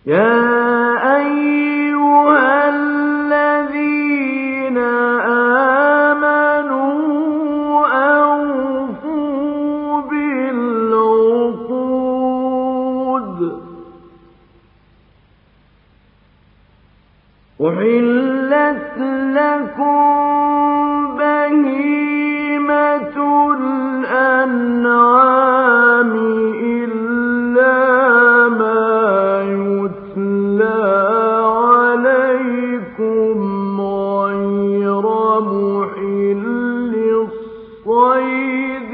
يا أيها الذين آمنوا أوفوا بالعقود أحلت لكم بهيمة الأنعام إلا ما يتلى عليكم غير محل الصيد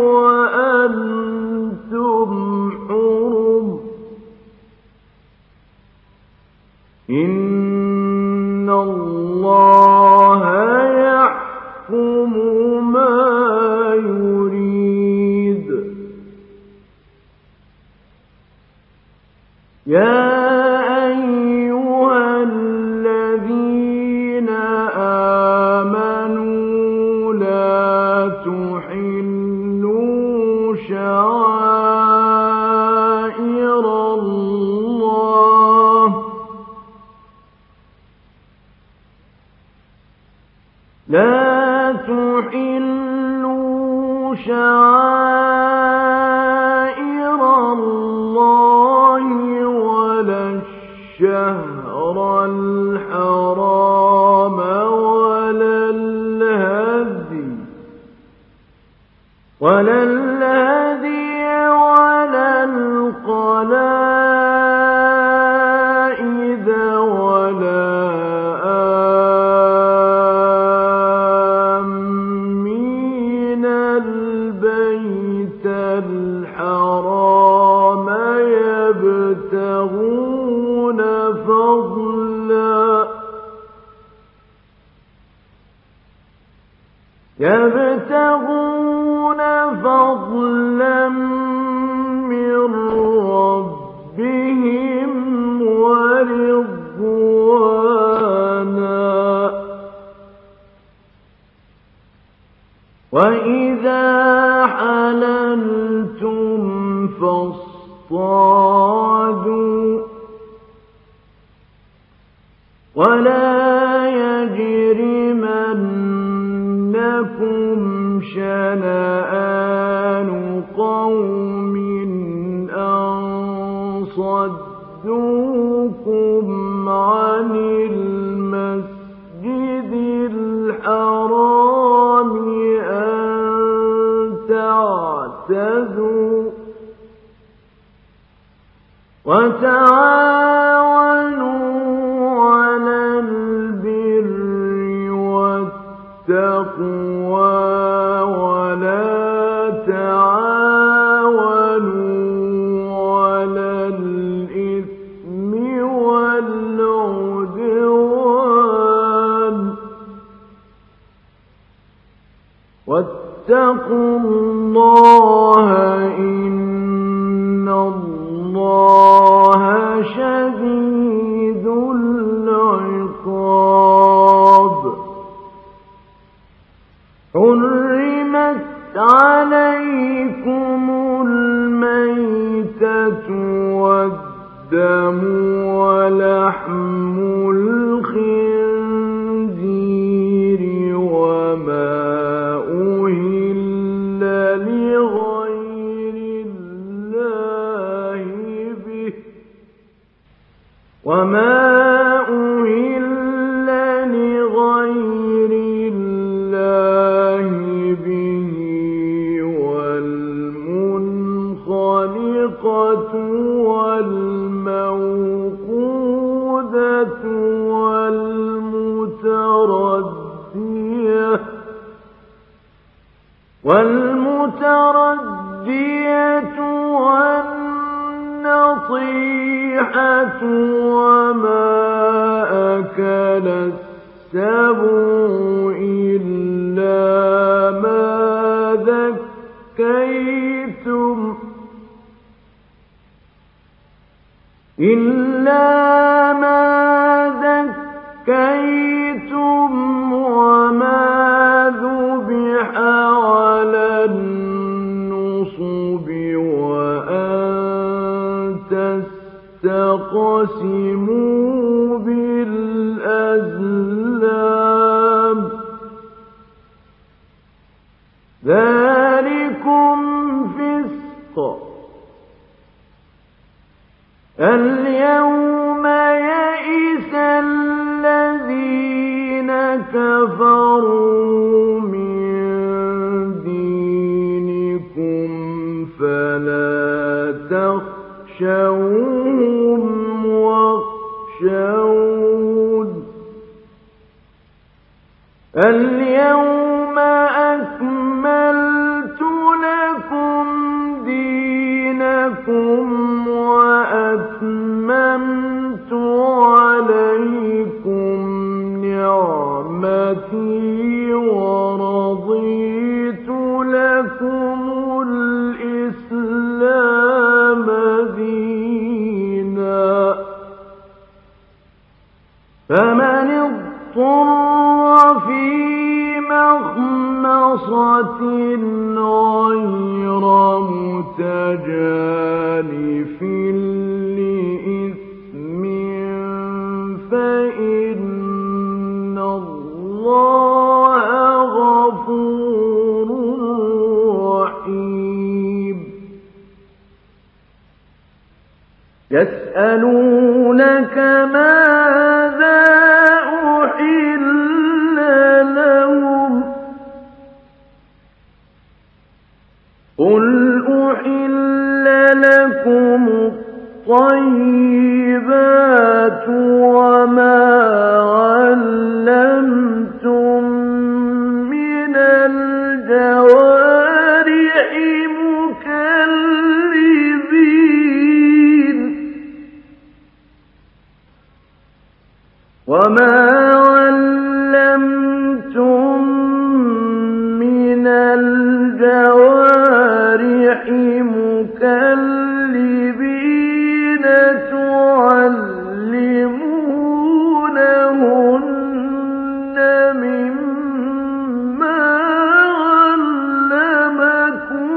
وأنتم حرم إن الله يحكم ما يريد يا أيها الذين آمنوا لا تحلوا شعائر الله ولا الشهر الحرام ولا الهدي ولا القلائد ولا آمين البيت الحرام يبتغون فضلا من ربهم ورضوانا وإذا حللتم فاصطادوا ولا يجرمنكم شنآن قوم أن صدوكم عن المسجد الحرام أن تعتدوا وتعاونوا على البر والتقوى ولا تعاونوا على الإثم والعدوان واتقوا الله إن الله شديد العقاب حرمت عليكم الميتة والدم ولحم الخنزير وما أهل لغير الله به والمنخنقة والموقوذة والمتردية والنطيحة وما أكل السبع إلا ما ذكيتم وما ذبح على النصب وأن تَخْتَصِمُوا بِالْأَزْلَامِ ذَلِكُمْ فِسْقٌ الْيَوْمَ يَئِسَ الَّذِينَ كَفَرُوا مِن دِينِكُمْ فَلَا تَخْشَوْهُمْ وَاخْشَوْنِ الْيَوْمَ أَكْمَلْتُ لَكُمْ دِينَكُمْ وَأَتْمَمْتُ عَلَيْكُمْ نِعْمَتِي وَرَضِيتُ لَكُمُ الْإِسْلَامَ دِينًا فَمَنِ اضْطُرَّ فِي مَخْمَصَةٍ غَيْرَ مُتَجَانِفٍ لِّإِثْمٍ فَإِنَّ اللَّهَ غَفُورٌ رَّحِيمٌ يَسْأَلُونَكَ مَاذَا أُحِلَّ لَهُمْ قُلْ أُحِلَّ لَكُمُ الطَّيِّبَاتُ وَمَا عَلَّمْتُم مِّنَ الْجَوَارِحِ مُكَلِّبِينَ تُعَلِّمُونَهُنَّ مِمَّا عَلَّمَكُمُ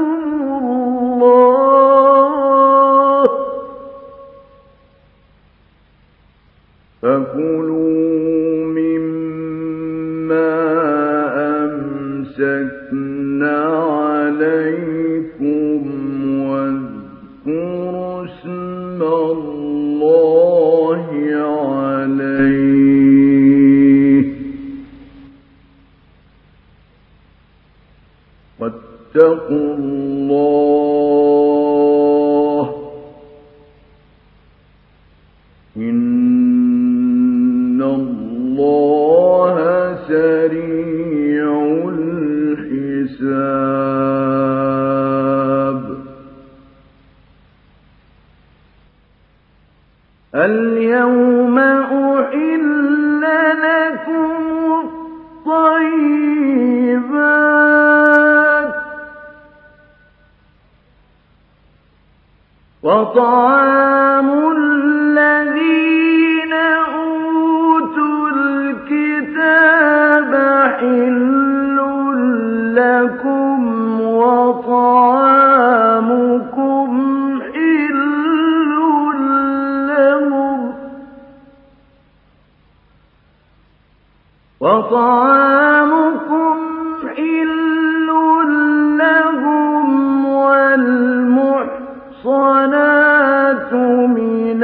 اللَّهُ فَكُلُوا مِمَّا أَمْسَكْنَ عَلَيْكُمْ وَاذْكُرُوا اسْمَ اللَّهِ عَلَيْهِ وَاتَّقُوا اللَّهَ إِنَّ اللَّهَ سَرِيعُ الْحِسَابِ الْيَوْمَ أُحِلَّ لَكُمُ الطَّيِّبَاتُ وَطَعَامُ الَّذِينَ أُوتُوا الْكِتَابَ حِلٌّ لَّكُمْ وَطَعَامُكُمْ حِلٌّ لَّهُمْ وَالْمُحْصَنَاتُ مِنَ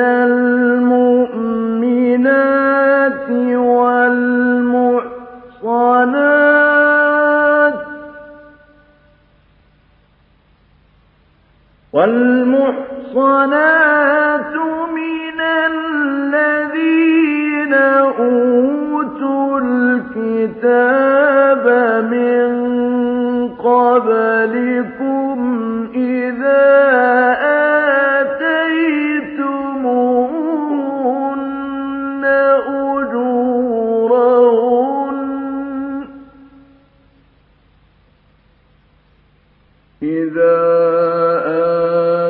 الْمُؤْمِنَاتِ وَالْمُحْصَنَاتُ مِنَ الَّذِينَ أُوتُوا الْكِتَابَ مِن قَبْلِكُمْ إِذَا آتَيْتُمُوهُنَّ أُجُورَهُنَّ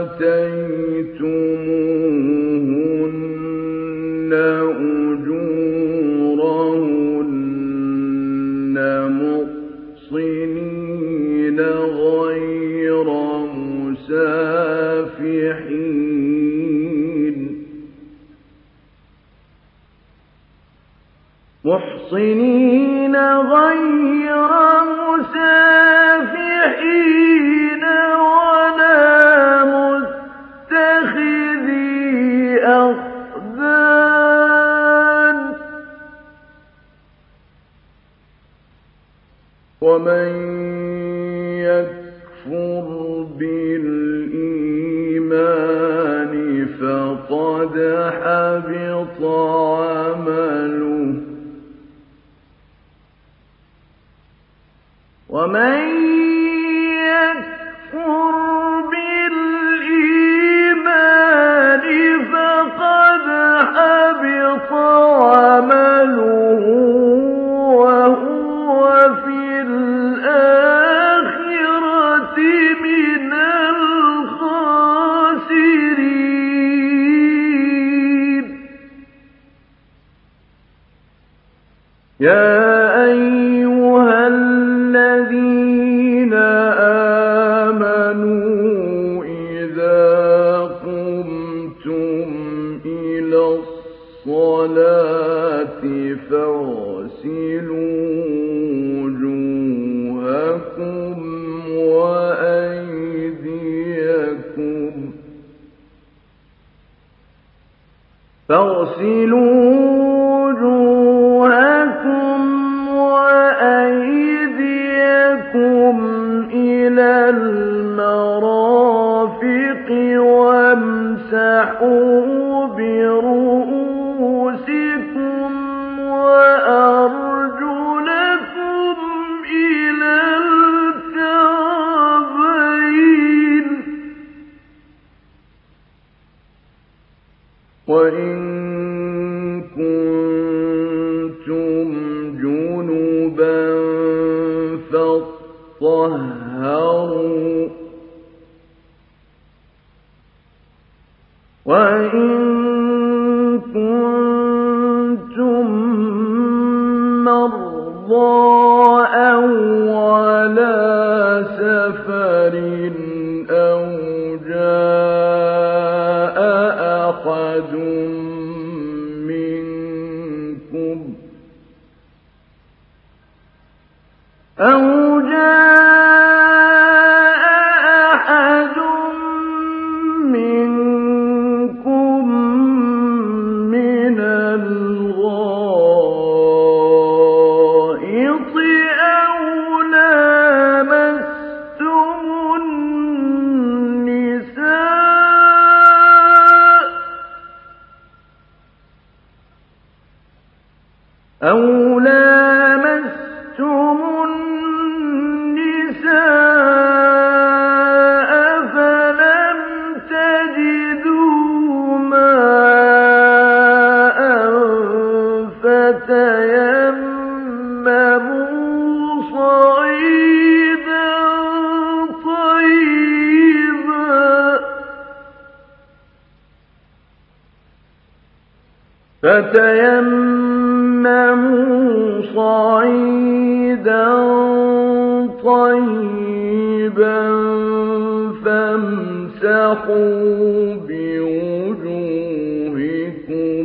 مُحْصِنِينَ غَيْرَ مُسَافِحِينَ وَلَا مُتَّخِذِي أَخْدَانٍ ۚ وَمَن يَكْفُرْ بِالْإِيمَانِ فَقَدْ حَبِطَ عَمَلُهُ ۚ وَمَن يَكْفُرْ بِالْإِيمَانِ فَقَدْ حَبِطَ عَمَلُهُ وَهُوَ فِي الْآخِرَةِ مِنَ الْخَاسِرِينَ. يَا أَيُّهَا الَّذِينَ آمَنُوا إِذَا قُمْتُمْ إِلَى الصَّلَاةِ فَاغْسِلُوا وُجُوهَكُمْ وَأَيْدِيَكُمْ إِلَى الْمَرَافِقِ وَامْسَحُوا بِرُءُوسِكُمْ وَأَرْجُلَكُمْ إِلَى الْكَعْبَيْنِ ۚ وَإِن كُنتُمْ جُنُبًا فاطهروا ۚ وَإِن كُنتُم مَّرْضَىٰ أَوْ عَلَىٰ سَفَرٍ أَوْ جَاءَ أَحَدٌ منكم من الغائط أو لامستم النساء فلم تجدوا ماء فتيمموا صعيدا طيبا فامسحوا بوجوهكم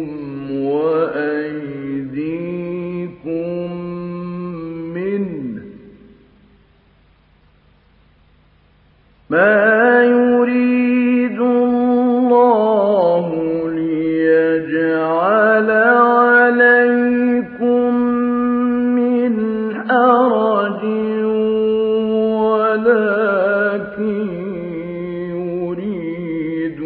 وأيديكم منه ۚ ما يريد الله ليجعل عليكم من حرج ولكن يريد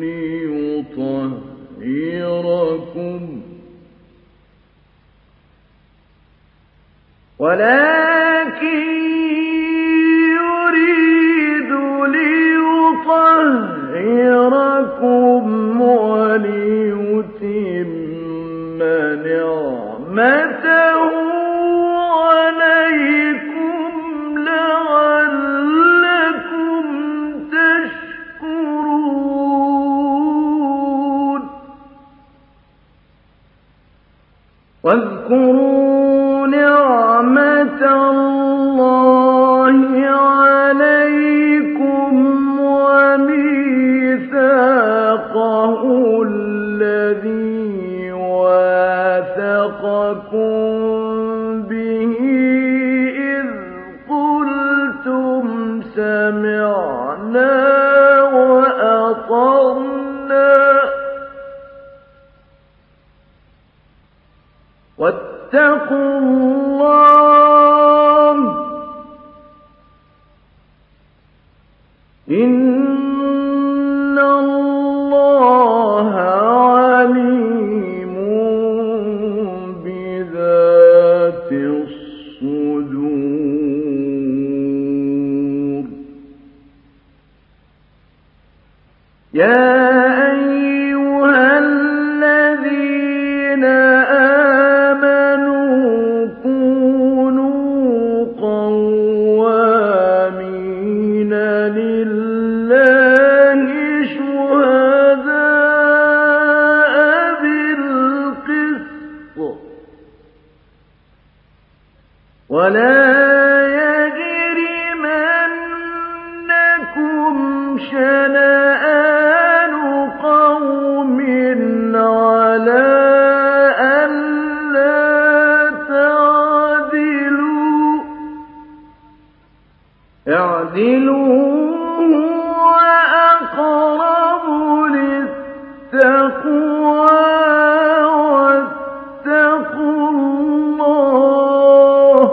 ليطهركم وليتم نعمته عليكم لعلكم تشكرون. واذكروا نعمة الله عليكم وميثاقه الذي واثقكم واتقوا الله إن الله عليم بذات الصدور يا أيها الذين آمنوا كونوا قوامين لله شهداء بالقسط ولا يجرمنكم شنآن قوم على ألا تعدلوا اعدلوا هو أقرب للتقوى واتقوا الله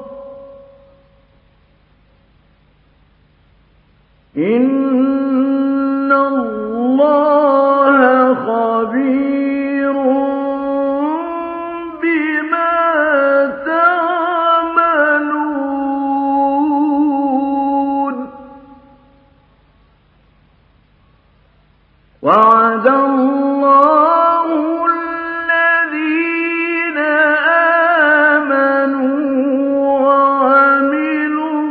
إن الله خبير بما تعملون وعد الله الذين آمنوا وعملوا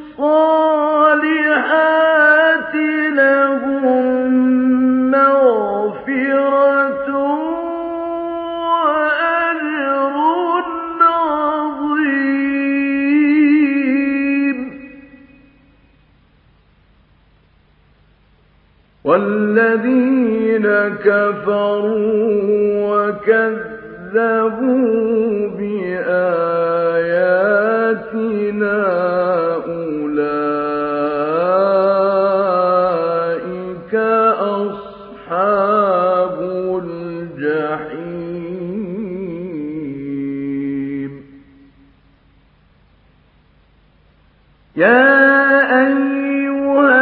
الصالحات لهم مغفرة وأجر عظيم والذين كفروا وكذبوا بآياتنا أولئك أصحاب الجحيم يا أيها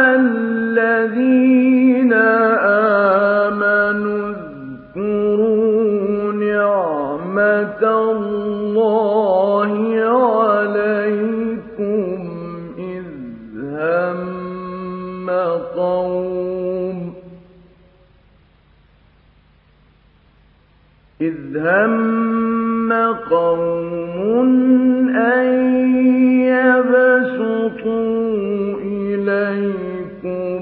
الذين آمنوا اذكروا نعمة الله عليكم إذ هم قوم أن يبسطوا إليكم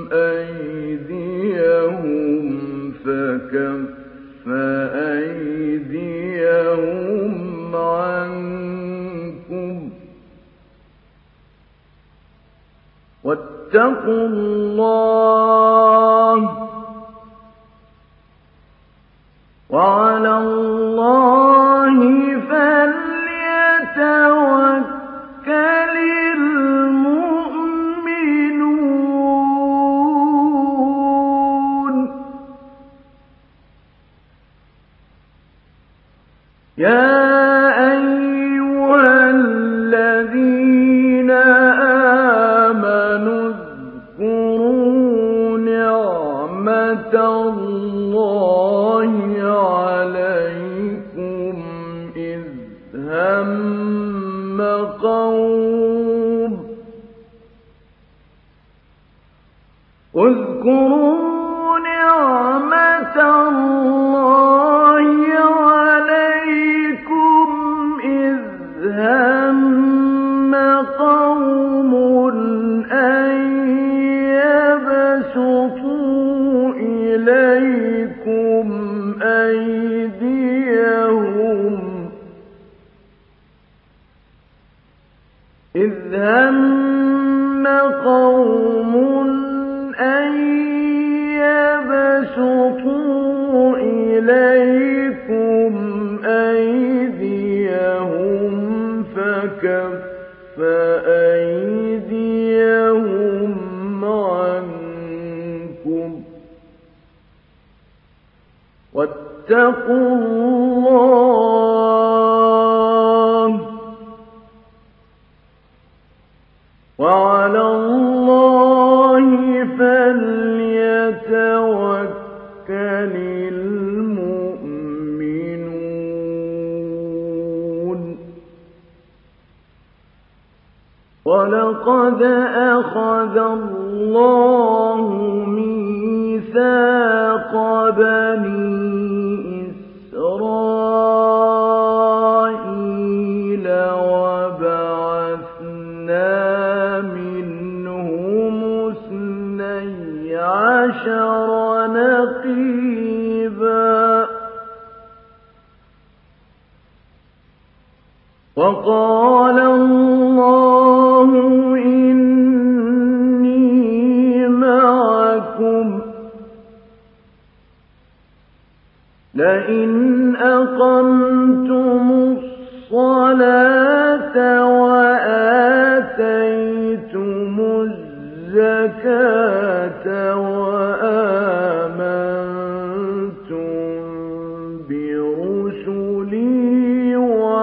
أيديهم فكف أيديهم عنكم واتقوا الله وعلى الله فليتوكل المؤمنون يا أيها الذين آمنوا اذكروا نعمة الله عليكم إذ هم قوم اذكروا نعمة الله عليكم إذ هم قوم أن يبسطوا إليكم أيديهم إذ هم قوم أن يبسطوا إليكم أيديهم فكف أيديهم عنكم واتقوا الله المؤمنون ولقد أخذ الله ميثاق بني إسرائيل وبعثنا منهم 12 نقيبا وقال الله إني معكم لئن أقمتم الصلاة وآتيتم الزكاة وآمنتم برسلي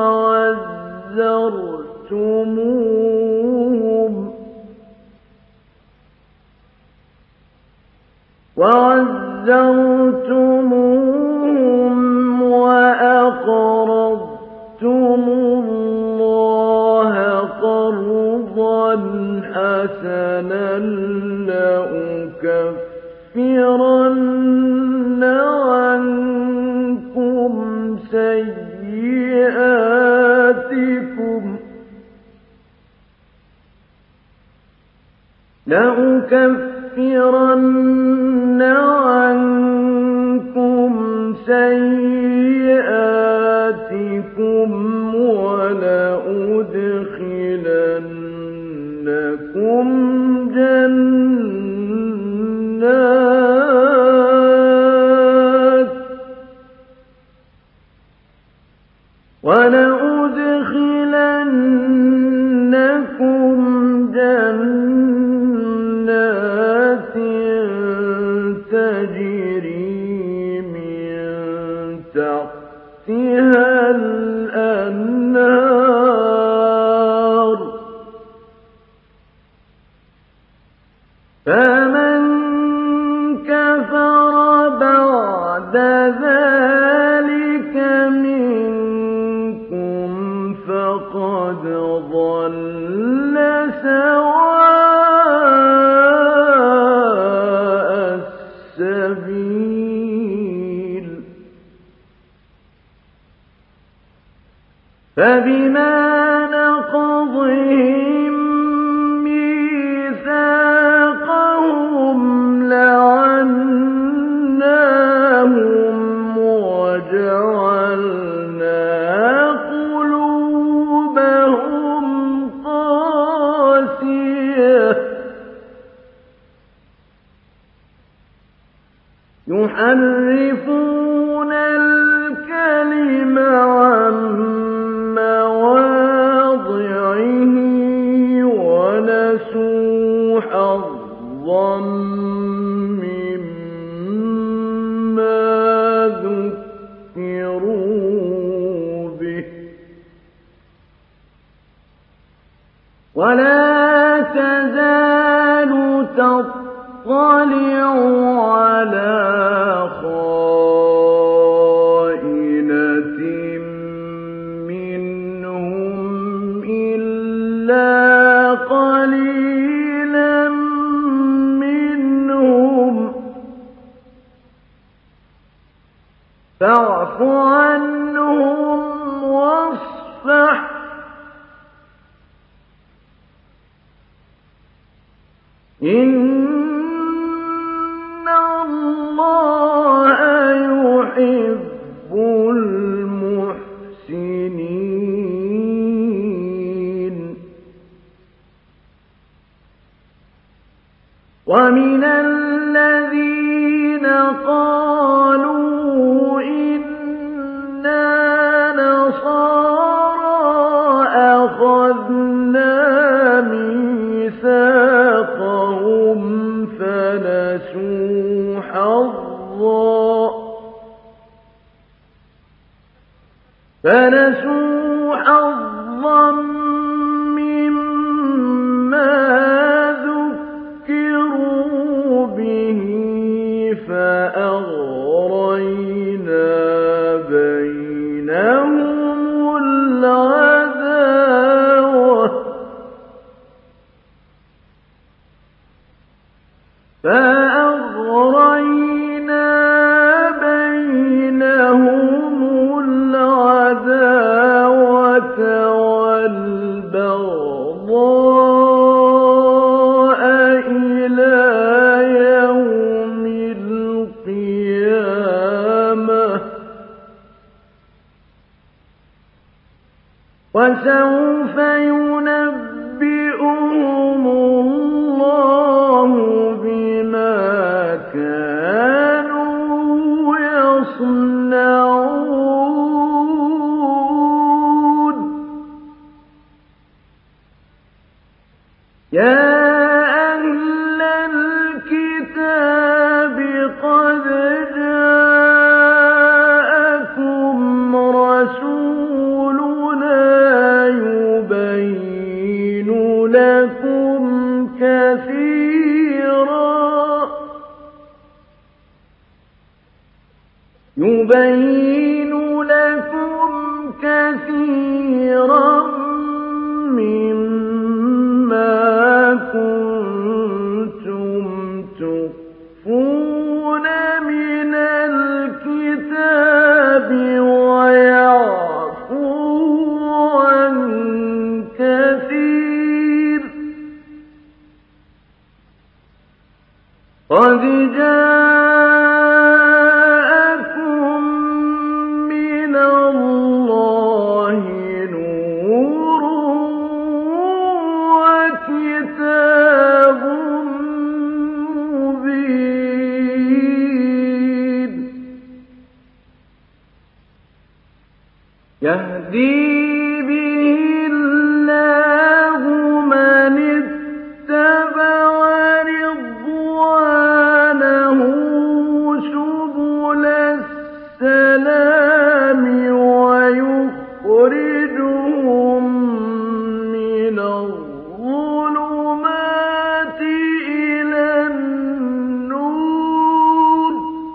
وعزرتموهم وأقرضتم الله قرضا حسنا لأكفرن عنكم سيئاتكم ولأدخلنكم جنات تجري من تحتها الأنهار فمن كفر بعد ذلك منكم فقد ضل سواء السبيل فبما نقضهم ميثاقهم لعناهم وجعلنا قلوبهم قاسية يحرفون الكلم عن مواضعه ونسوا حظا مما ذكروا به ولا تزال تطلع على خائنة منهم إلا قليلا منهم فاعف عنهم واصفح إن الله يحب المحسنين ومن الذين قالوا إنا نصارى أخذنا ميثاقهم فنسوا حظا مما ذكروا به فأغرينا وسوف ينبئهم الله بما كانوا يصنعون. يا أهل الكتاب قد جاءكم رسولنا يبين لكم كثيرا مما كنتم تخفون من الكتاب ويعفو عن كثير. قد جاءكم من الله نور وكتاب مبين يهدي به الله من اتبع رضوانه سبل السلام ويخرجهم من الظلمات إلى النور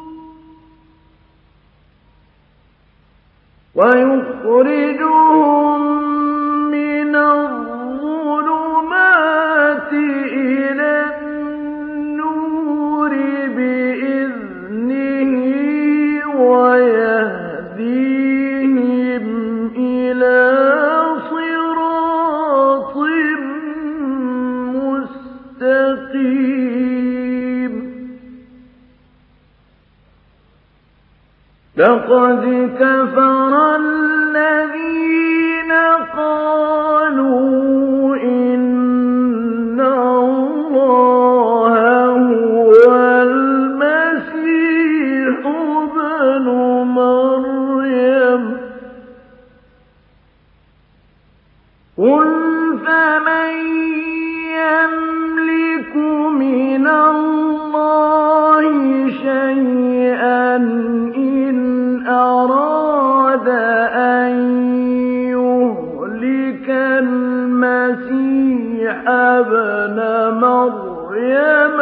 بإذنه ويهديهم إلى صراط مستقيم. لقد كفر الذين قالوا إن الله هو المسيح ابن مريم قل فمن يملك من الله شيئا إن أراد أن يهلك المسيح ابن مريم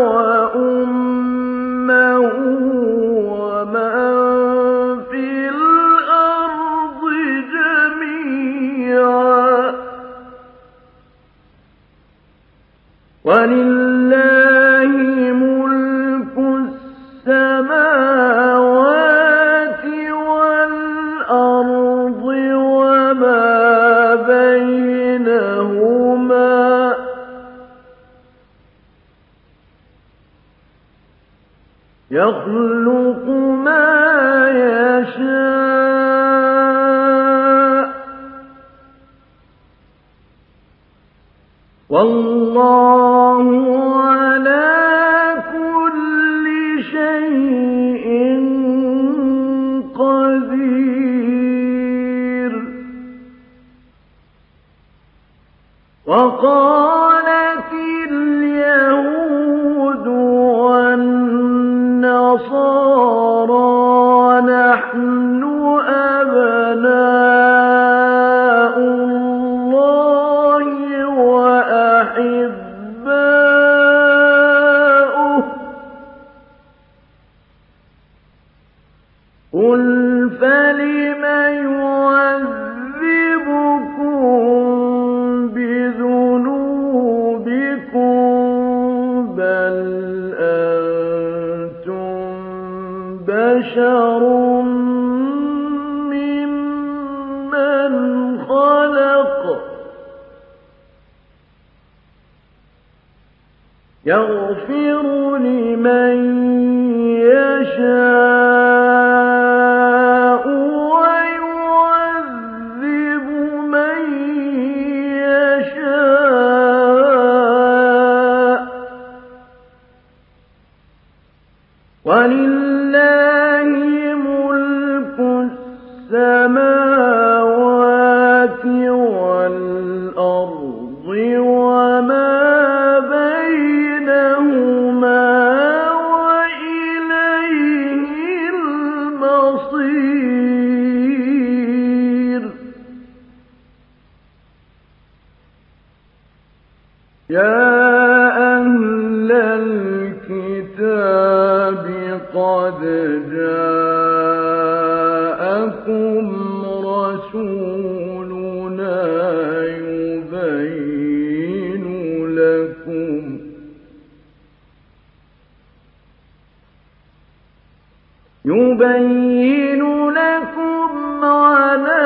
وأمه ومن في الأرض جميعا ولله ملك السماوات والأرض وما بينهما يخلق ما يشاء والله على كل شيء قدير. وقالت اليهود والنصارى نحن أبناء الله وأحباؤه قل فلم يعذبكم بذنوبكم بل أنتم بشر ممن خلق يغفر لمن يشاء ويعذب من بصير يا أهل الكتاب قد جاءكم رسولنا يبين لكم على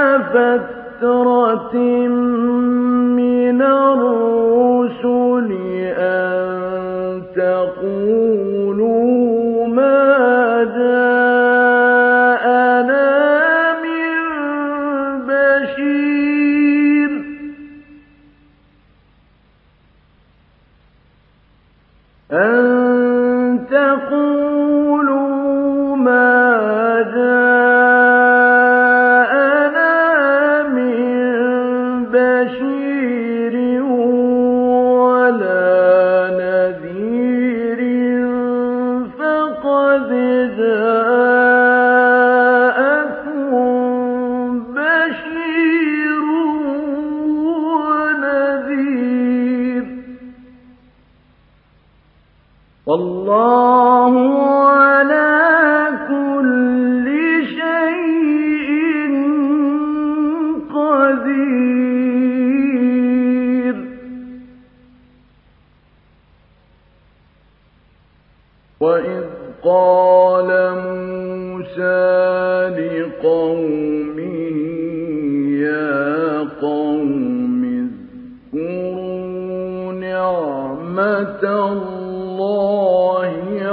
فترة من الرسل أن تقولوا ما جاءنا من بشير أن تقولوا ما جاءنا من بشير ولا نذير فقد جاءكم بشير ونذير والله على كل شيء قدير وإذ قال موسى لقومه يا قوم اذكروا نعمة الله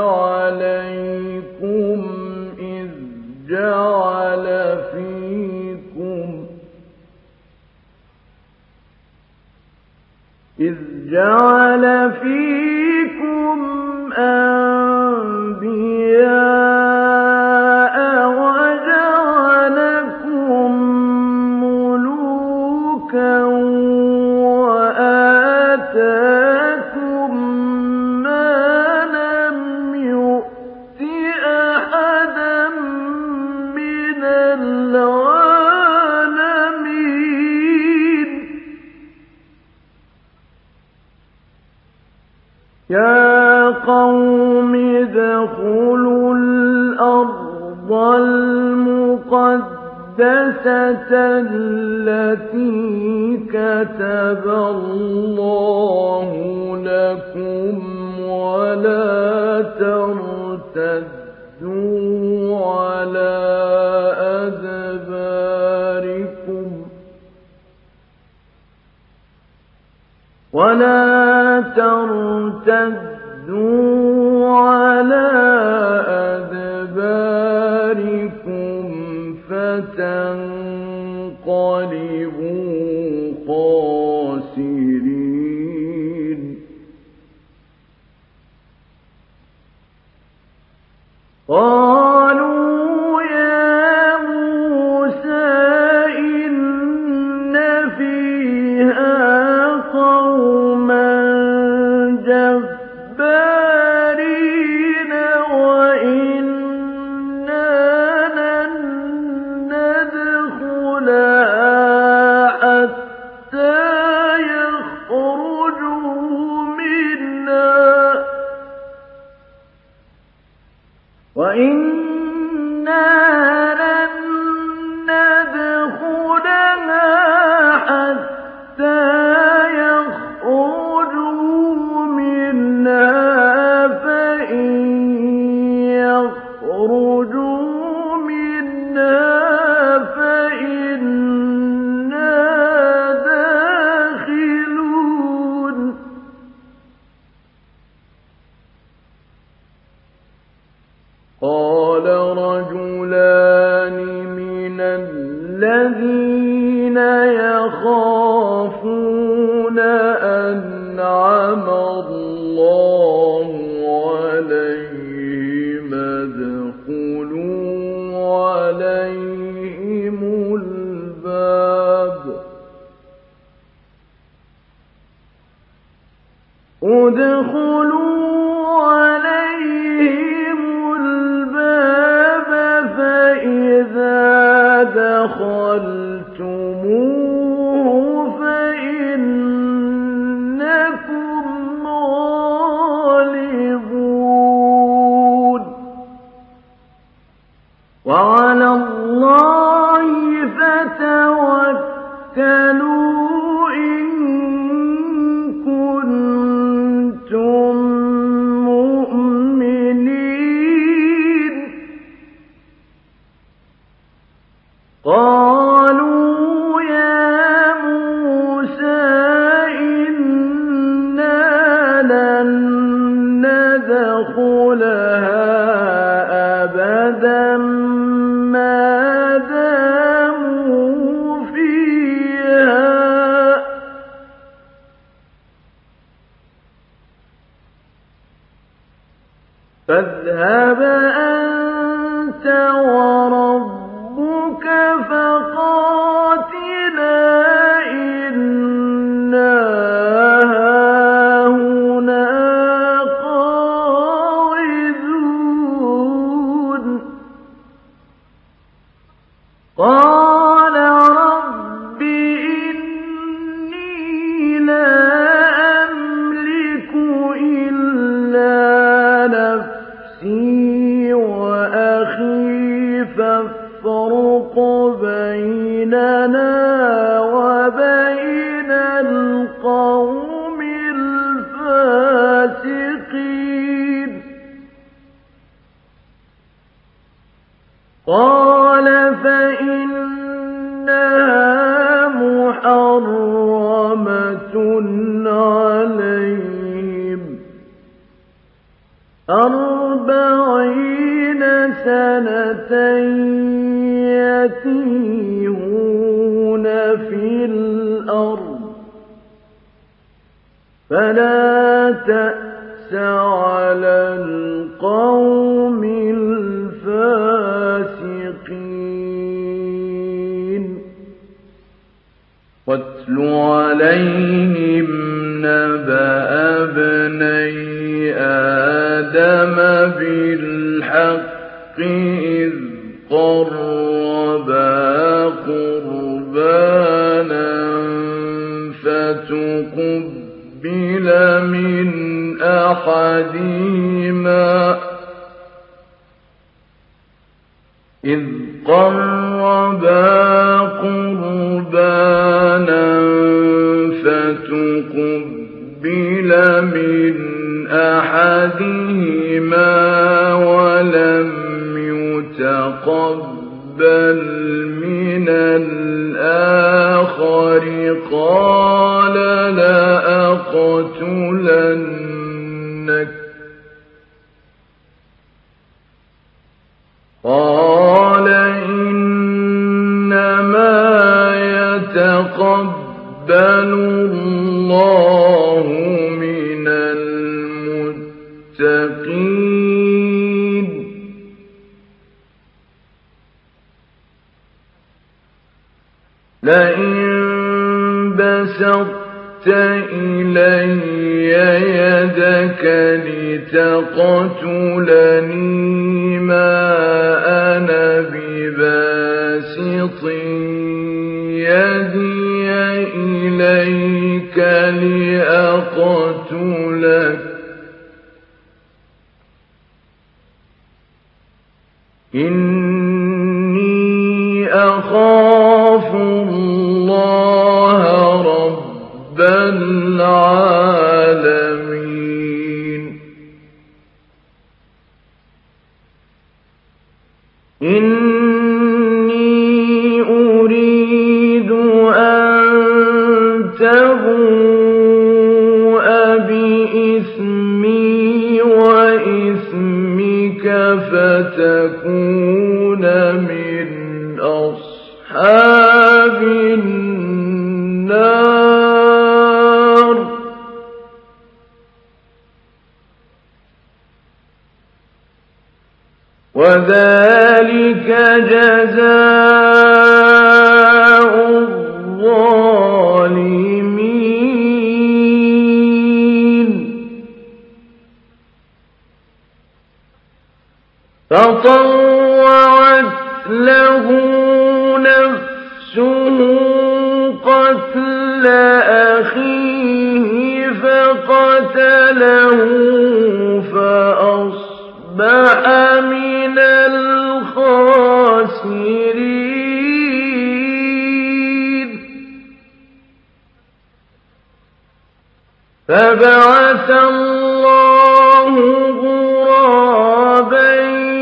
عليكم إذ جعل فيكم أنبياء وجعلكم ملوكا وآتاكم ما لم يؤت أحدا من العالمين يا قوم ادخلوا الأرض المقدسة التي كتب الله لكم ولا ترتدوا على أدباركم فتنقلبوا خاسرين قالوا يا موسى إن فيها قوما جبارين وإنا لن ندخلها حتى يخرجوا منها وإنا لن ندخلها حتى يخرجوا منها فإن يخرجوا منها فإنا داخلون قال رجلان من الذين يخافون أنعم الله عليهم ادخلوا عليهم الباب فإن وعلى الله فتوكلوا إن كنتم مؤمنين. قالوا يا موسى إنا لن ندخلها أبدا ما داموا فيها فاذهب أنت وربك فقاتلا إنا هاهنا قاعدون. قال رب إني لا أملك إلا نفسي وأخي فافرق بيننا وبين القوم الفاسقين. قال فإنها محرمة عليهم 40 سنة يتيهون في الأرض فلا تأس على القوم الفاسقين. واتل عليهم نبأ ابني آدم بالحق إذ قربا قربانا فتقبل من أحدهما ولم يتقبل من الآخر قال لأقتلنك قال إنما يتقبل الله من المتقين. لئن بسطت إلي يدك لتقتلني ما أنا بباسط يدي إليك لأقتلك إني أخاف الله رب العالمين. إني أريد أن تبوء بإثمي وإثمك فتكون من أصحاب النار وذلك جزاء الظالمين. فطوعت له نفسه قتل أخيه فقتله فأصبح من الخاسرين. الْخَاسِرِينَ فَبَعَثَ اللَّهُ غُرَابًا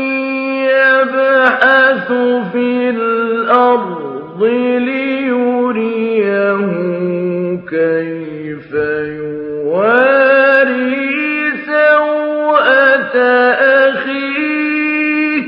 يَبْحَثُ فِي الْأَرْضِ لِيُرِيَهُ كَيْفَ يُوَارِي سَوْءَةَ أَخِيهِ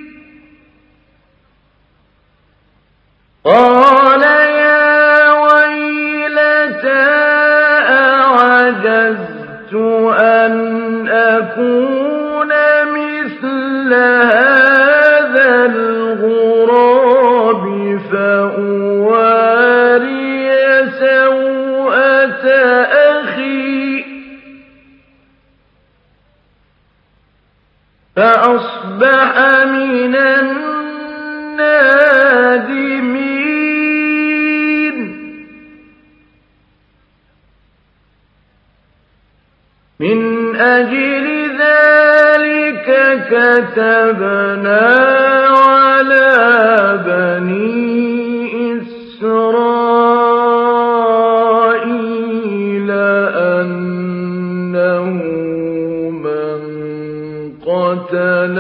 قَالَ يَا وَيْلَتَا أَعَجَزْتُ أَنْ أَكُونَ مِثْلَ هَٰذَا الْغُرَابِ فَأُوَارِيَ سَوْءَةَ أَخِي فَأَصْبَحَ مِنَ النَّادِمِينَ مِنْ أَجْلِ ذَلِكَ كَتَبْنَا عَلَىٰ بَنِي إِسْرَائِيلَ أَنَّهُ مَن قَتَلَ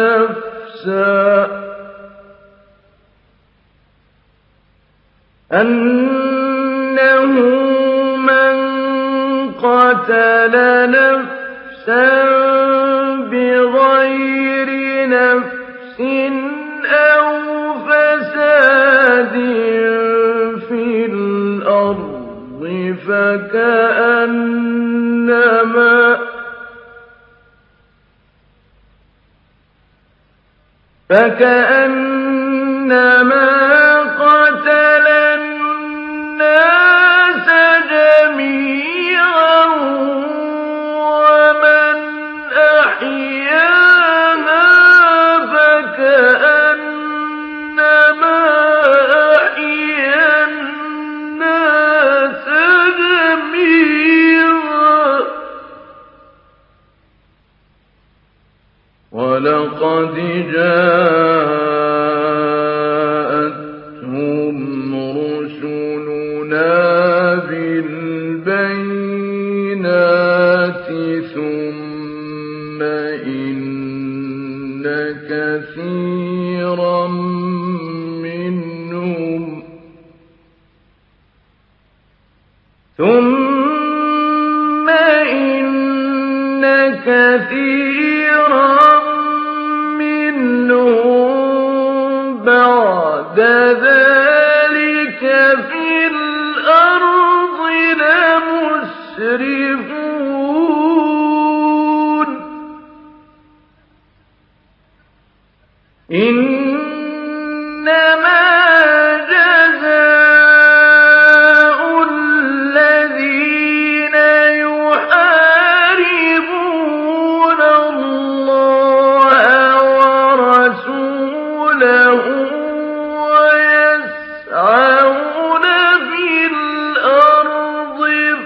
نَفْسًا بِغَيْرِ نَفْسٍ أَوْ فَسَادٍ فِي الْأَرْضِ فَكَأَنَّمَا قَتَلَ النَّاسَ جَمِيعًا وَمَنْ أَحْيَاهَا فَكَأَنَّمَا أَحْيَا النَّاسَ جَمِيعًا وَلَقَدْ جَاءَتْهُمْ رُسُلُنَا بِالْبَيِّنَاتِ ثُمَّ إِنَّ كَثِيرًا منهم بعد ذلك في الأرض لمسرفون إنما جزاء الذين يحاربون الله ورسوله ويسعون في الأرض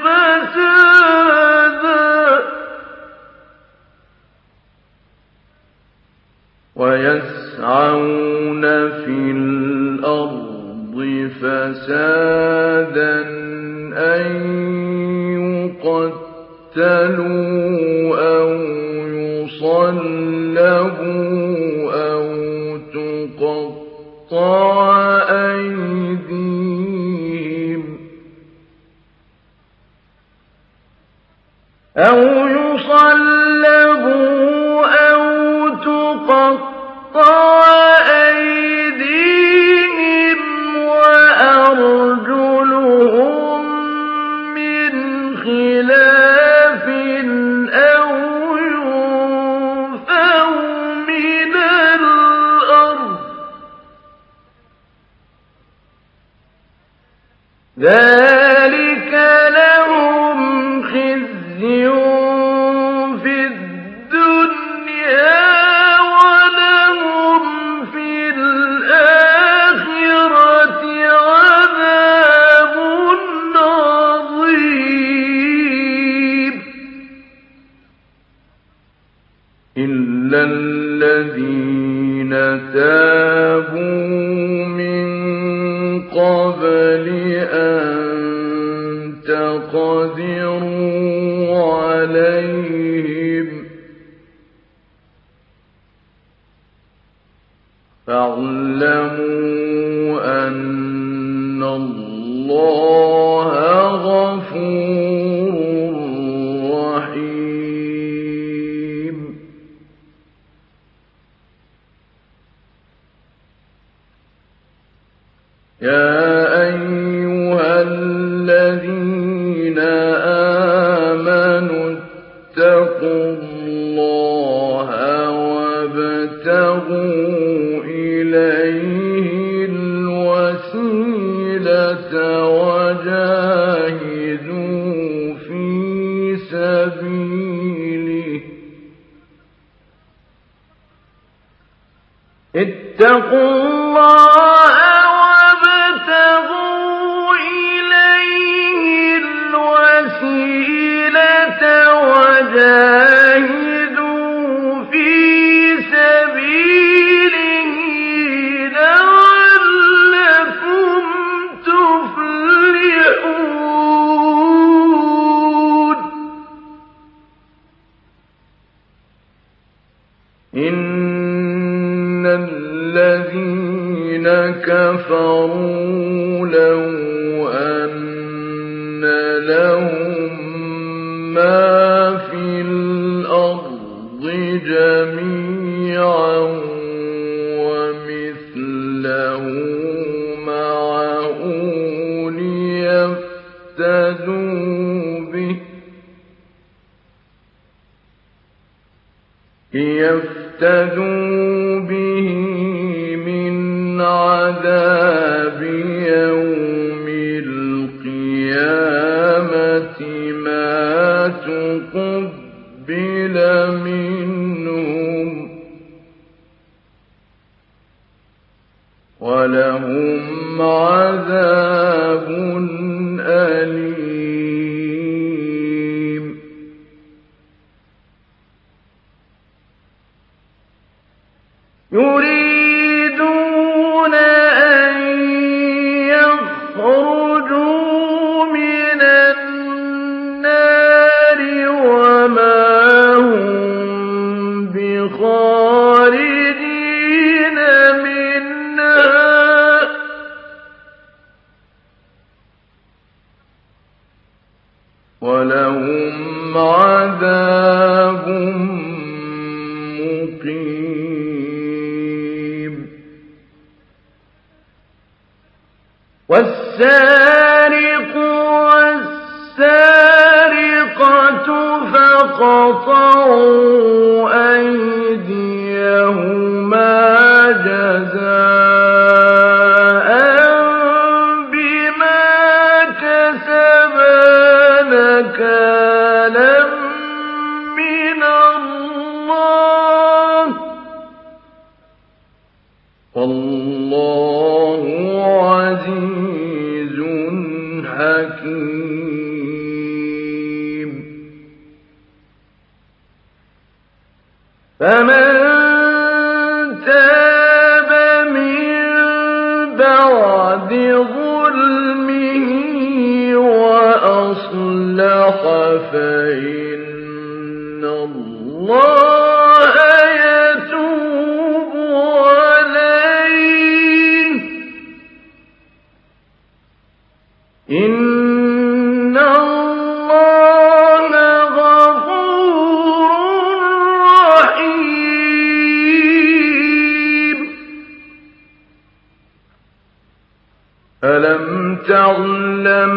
فسادا أن يقتلوا أو يصلبوا أو تقطع أيديهم وأرجلهم من خلاف أو ينفوا من الأرض ذلك لهم خزي في الدنيا ولهم في الآخرة عذاب عظيم إلا الذين تابوا واعلموا أن الله غفور رحيم. يا أيها الذين آمنوا اتقوا الله وابتغوا إليه الوسيلة وجاهدوا في سبيله. اتقوا الله وابتغوا إليه الوسيلة وجاهدوا في سبيله لعلكم تفلحون. إن الذين كفروا لو أن لهم ما في الأرض جميعا ومثله معه ليفتدوا به من عذاب يوم القيامة ما تقبل منهم ولهم عذاب أليم. يريدون أن يخرجوا من النار وما هم بخارجين منها ولهم عذاب مقيم. والسارق والسارقة فاقطعوا أيديهما جزاء بما كسبا نكالا من الله والله عزيز حكيم. فمن تاب من بعد ظلمه وأصلح فإن الله يتوب عليه إن الله غفور رحيم. ألم تعلم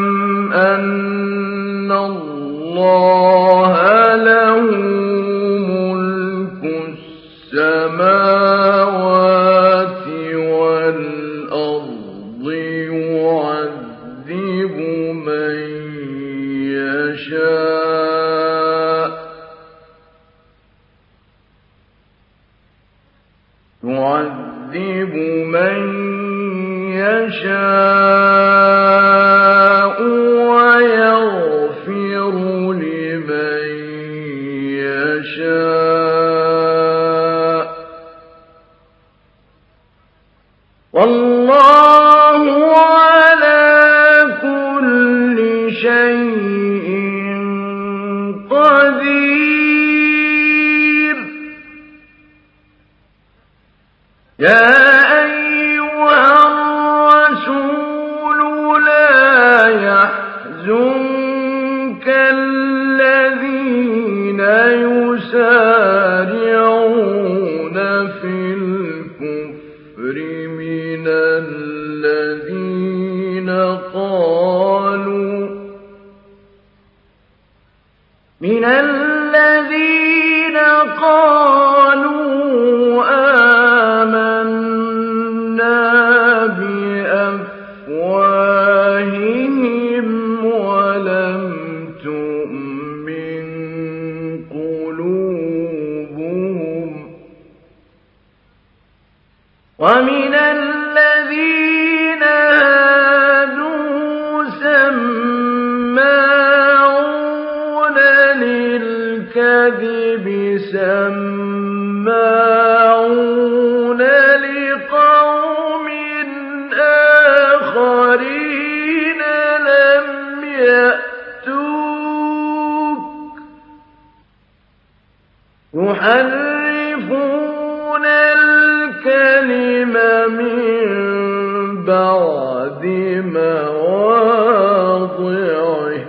أن الله له ملك السماوات والأرض يعذب من يشاء ويغفر لمن يشاء والله على كل شيء قدير. يا أيها من الذين قالوا آمنا بأفواههم ولم تؤمن قلوبهم ومن الذين هادوا سماعون للكذب سماعون لقوم آخرين لم يأتوك يحرفون الكلم من بعد مواضعه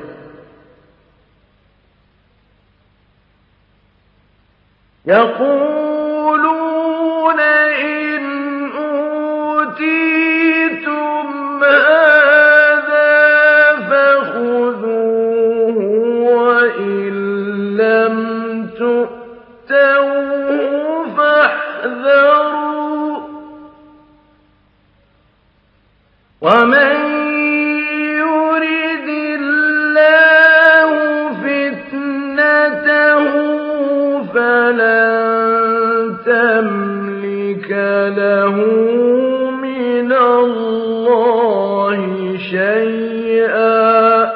يقولون إن أوتيتم هذا فخذوه وإن لم تؤتوه فاحذروا ومن يرد الله فتنته فلن تملك له من الله شيئا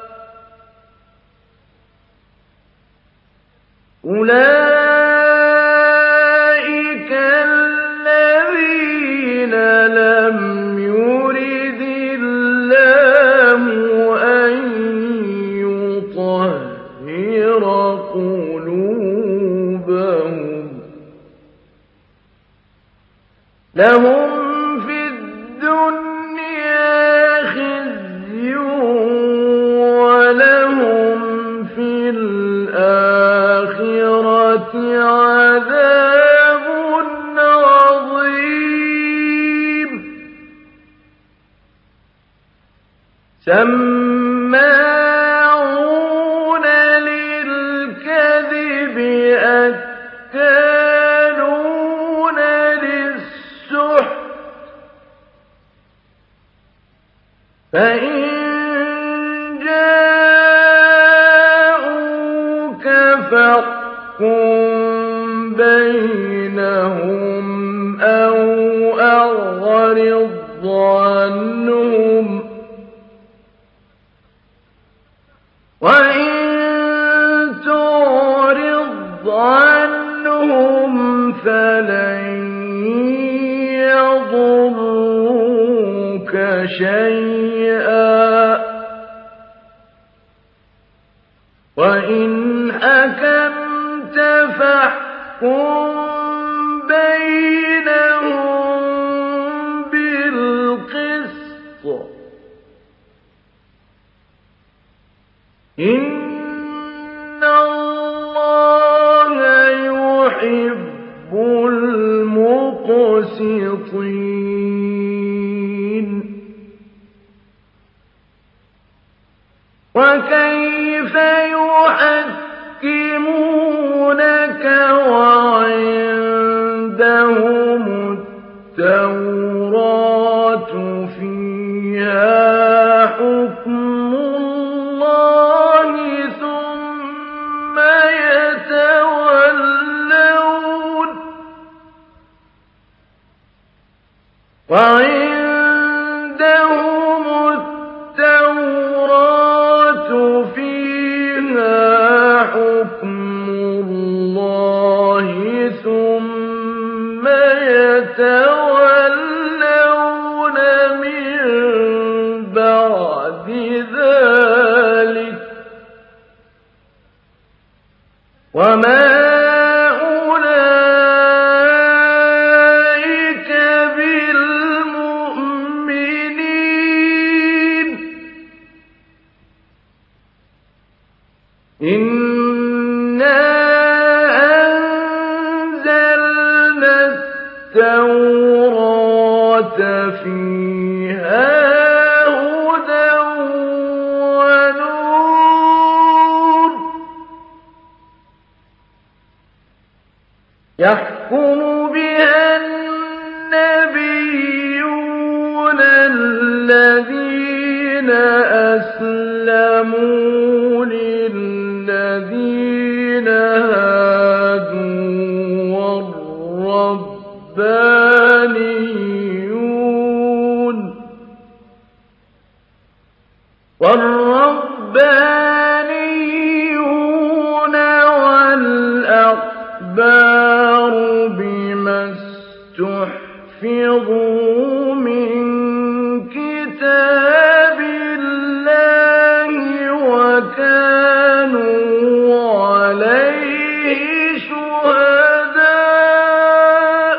أولئك الذين لم يرد الله أن يطهر قلوبهم لهم في الدنيا خزي ولهم في الآخرة عذاب عظيم سماعون للكذب أكالون للسحت فإن جاءوك فاحكم بينهم أو أعرض عنهم وإن تعرض عنهم فلن يضروك شيئا وإن حكمت فاحكم بينهم بالقسط إن الله يحب المقسطين وكيف يحكمونك وعندهم التوراة فيها حكم الله ثم يتولون وعندهم التوراة فيها حكم الله ثم يتولون من بعد ذلك وما أولئك بالمؤمنين إنا أنزلنا التوراة فيها هدى ونور يحكم بها النبيون الذين أسلموا للذين هادوا والربانيون والأحبار بما استحفظوا من كتاب الله وكانوا عليه شهداء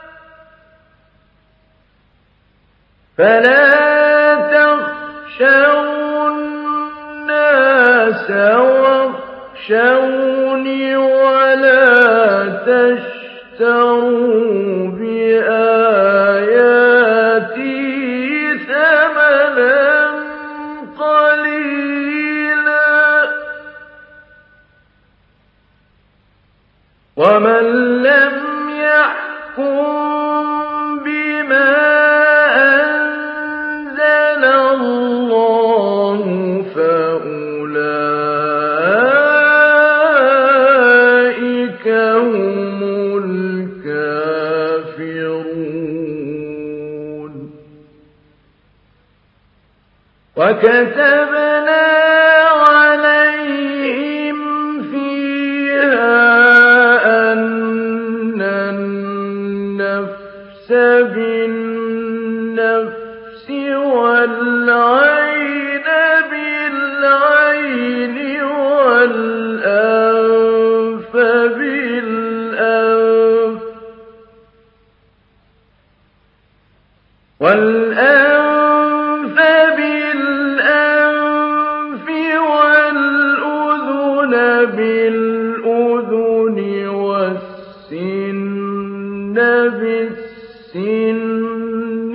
فلا تخشوا الناس واخشوني ولا تشتروا بآياتي ثمنا قليلا ومن لم يحكم بما أنزل الله فأولئك هم الكافرون وكتبنا عليهم فيها أن النفس بالنفس والعين بالعين والأنف بالأنف بالأنف والأذن بالأذن والسن بالسن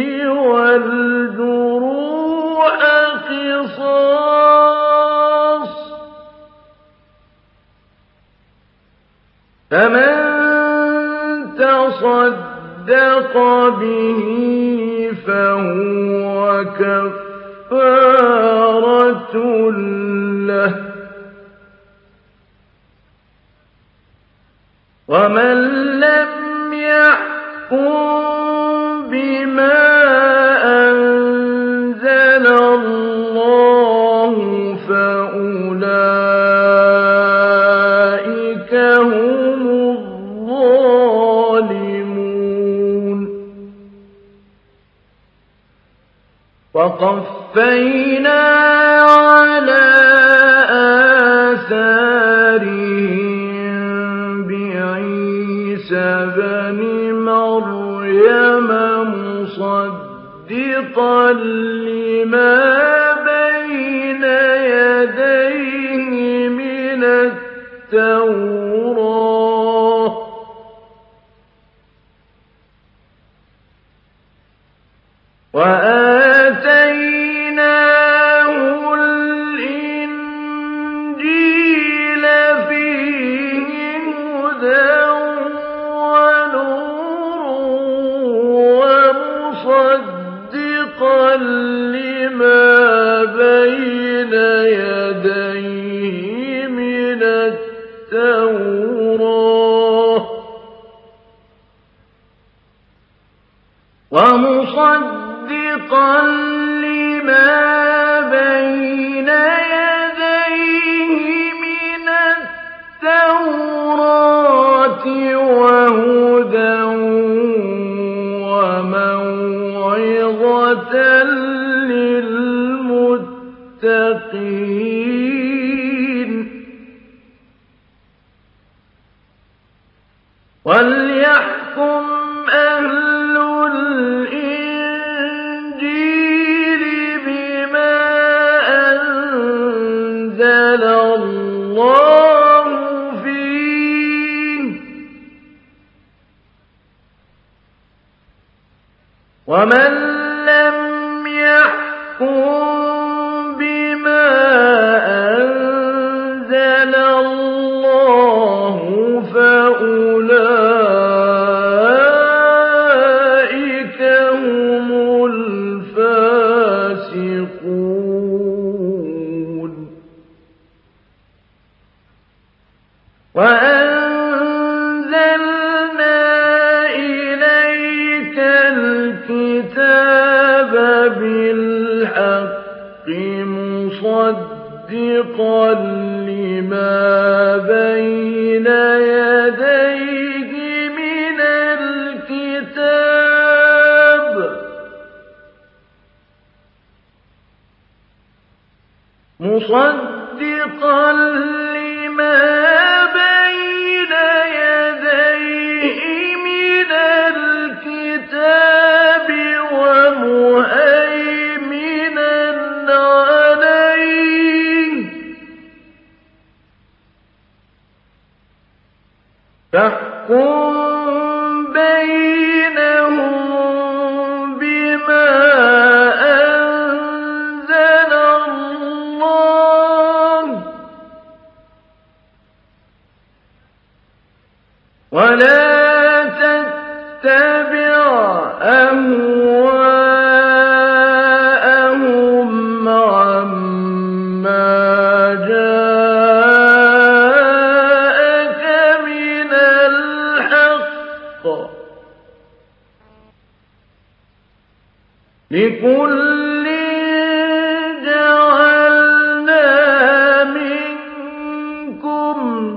والجروح قصاص فمن تصدق به فهو كفارة له ومن لم يحكم بما أنزل الله فأولئك هم الظالمون وقفينا على آثارهم بعيسى بن مريم مصدقا لما بين يديه من التوراة وآتيناه الإنجيل فيه هدى ونور ومصدقا لما بين يديه من التوراة ومصدقا لما بين يديه من التوراة وهدى وموعظة للمتقين وليحكم أهل الإنجيل بما أنزل الله فيه ومن لم يحكم بما أنزل الله فأولئك هم الفاسقون. وأنزلنا إليك الكتاب بالحق مصدقا لما بين يديه من الكتاب بين يديه من الكتاب ومهيمنا عليه فاحكم بينهم بما أنزل الله ولا تتبع أهواءهم عما جاءك من الحق لكل جعلنا منكم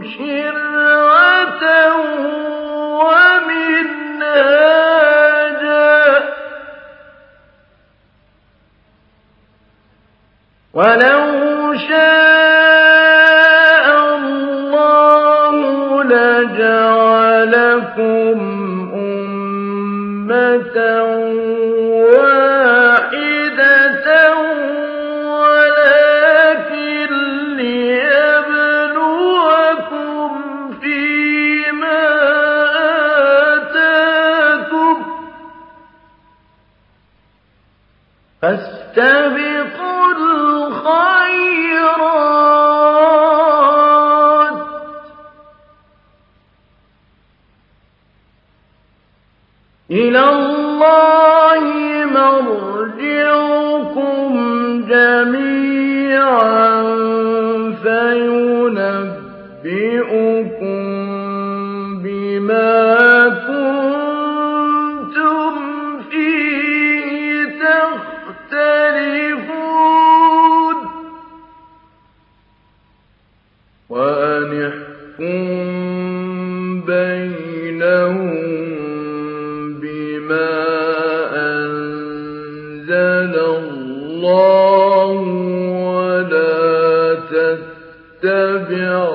شرعة ومنهاجا ولو شاء الله لجعلكم أمة واحدة ولكن ليبلوكم فيما آتاكم فاستبقوا الخيرات إلى الله مرجعكم جميعا فينبئكم بما كنتم فيه تختلفون وأن احكم بينهم بما أنزل الله ولا تتبع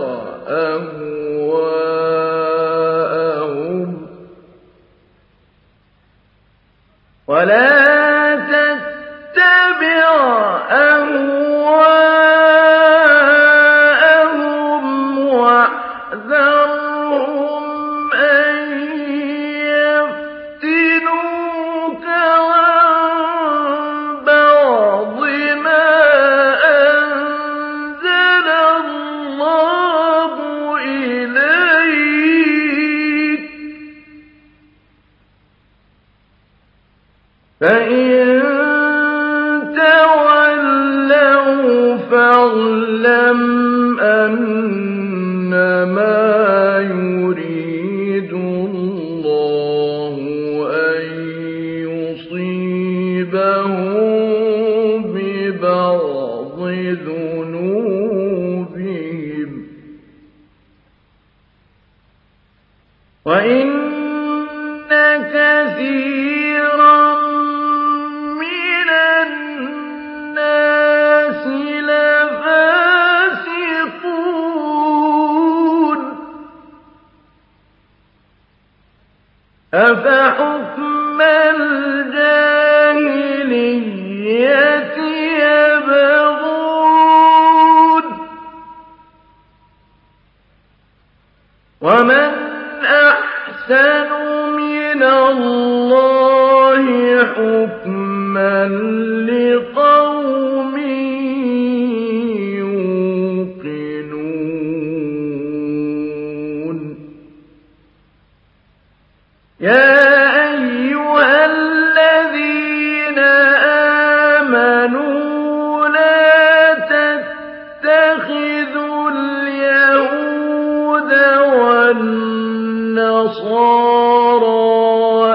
أهواءهم واحذرهم أن يفتنوك عن بعض ما أنزل الله إليك فإن تولوا فاعلم أنما يريد الله أن يصيبهم ببعض ذنوبهم وإن كثيرا من الناس لفاسقون أفحكم الجاهلية يبغون حُكْمًا لِقَوْمٍ يُوقِنُونَ يَا أَيُّهَا الَّذِينَ آمَنُوا لَا تَتَّخِذُوا الْيَهُودَ وَالنَّصَارَىٰ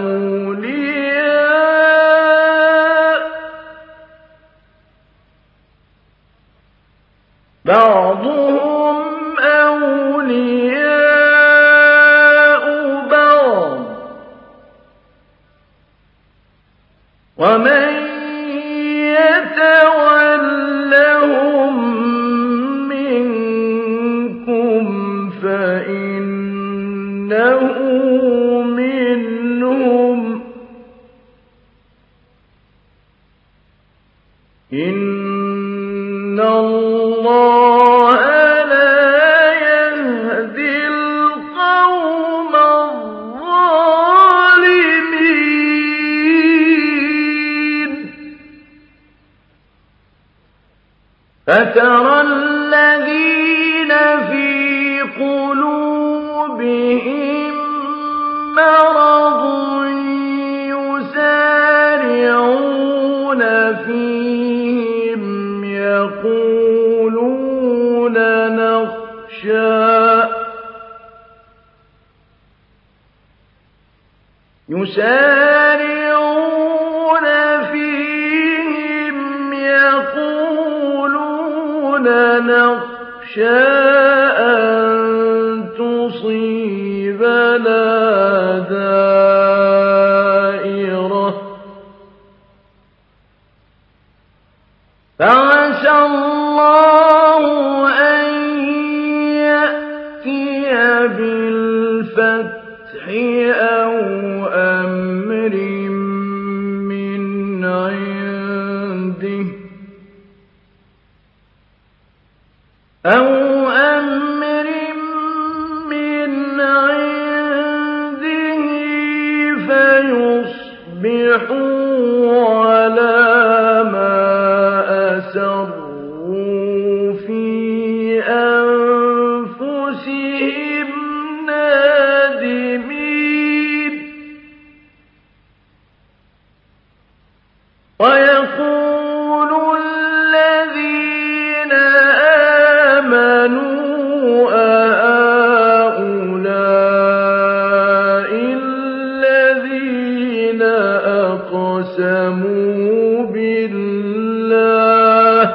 أَوْلِيَاءَ بَعْضُهُمْ أَوْلِيَاءُ بَعْضٍ ۚ وَمَن يَتَوَلَّهُم مِّنكُمْ فَإِنَّهُ مِنْهُمْ ۗ إِنَّ اللَّهَ لَا يَهْدِي الْقَوْمَ الظَّالِمِينَ فَتَرَى الَّذِينَ فِي قُلُوبِهِم مَّرَضٌ يُسَارِعُونَ فِيهِمْ يَقُولُونَ نَخْشَىٰ أَن تُصِيبَنَا دَائِرَةٌ ۚ فَعَسَى اللَّهُ أَن يَأْتِيَ بِالْفَتْحِ أَوْ أَمْرٍ مِّنْ عِندِهِ فيصبحوا على ما أسروا في أنفسهم نادمين ويقول الذين آمنوا أهؤلاء الذين أقسموا بالله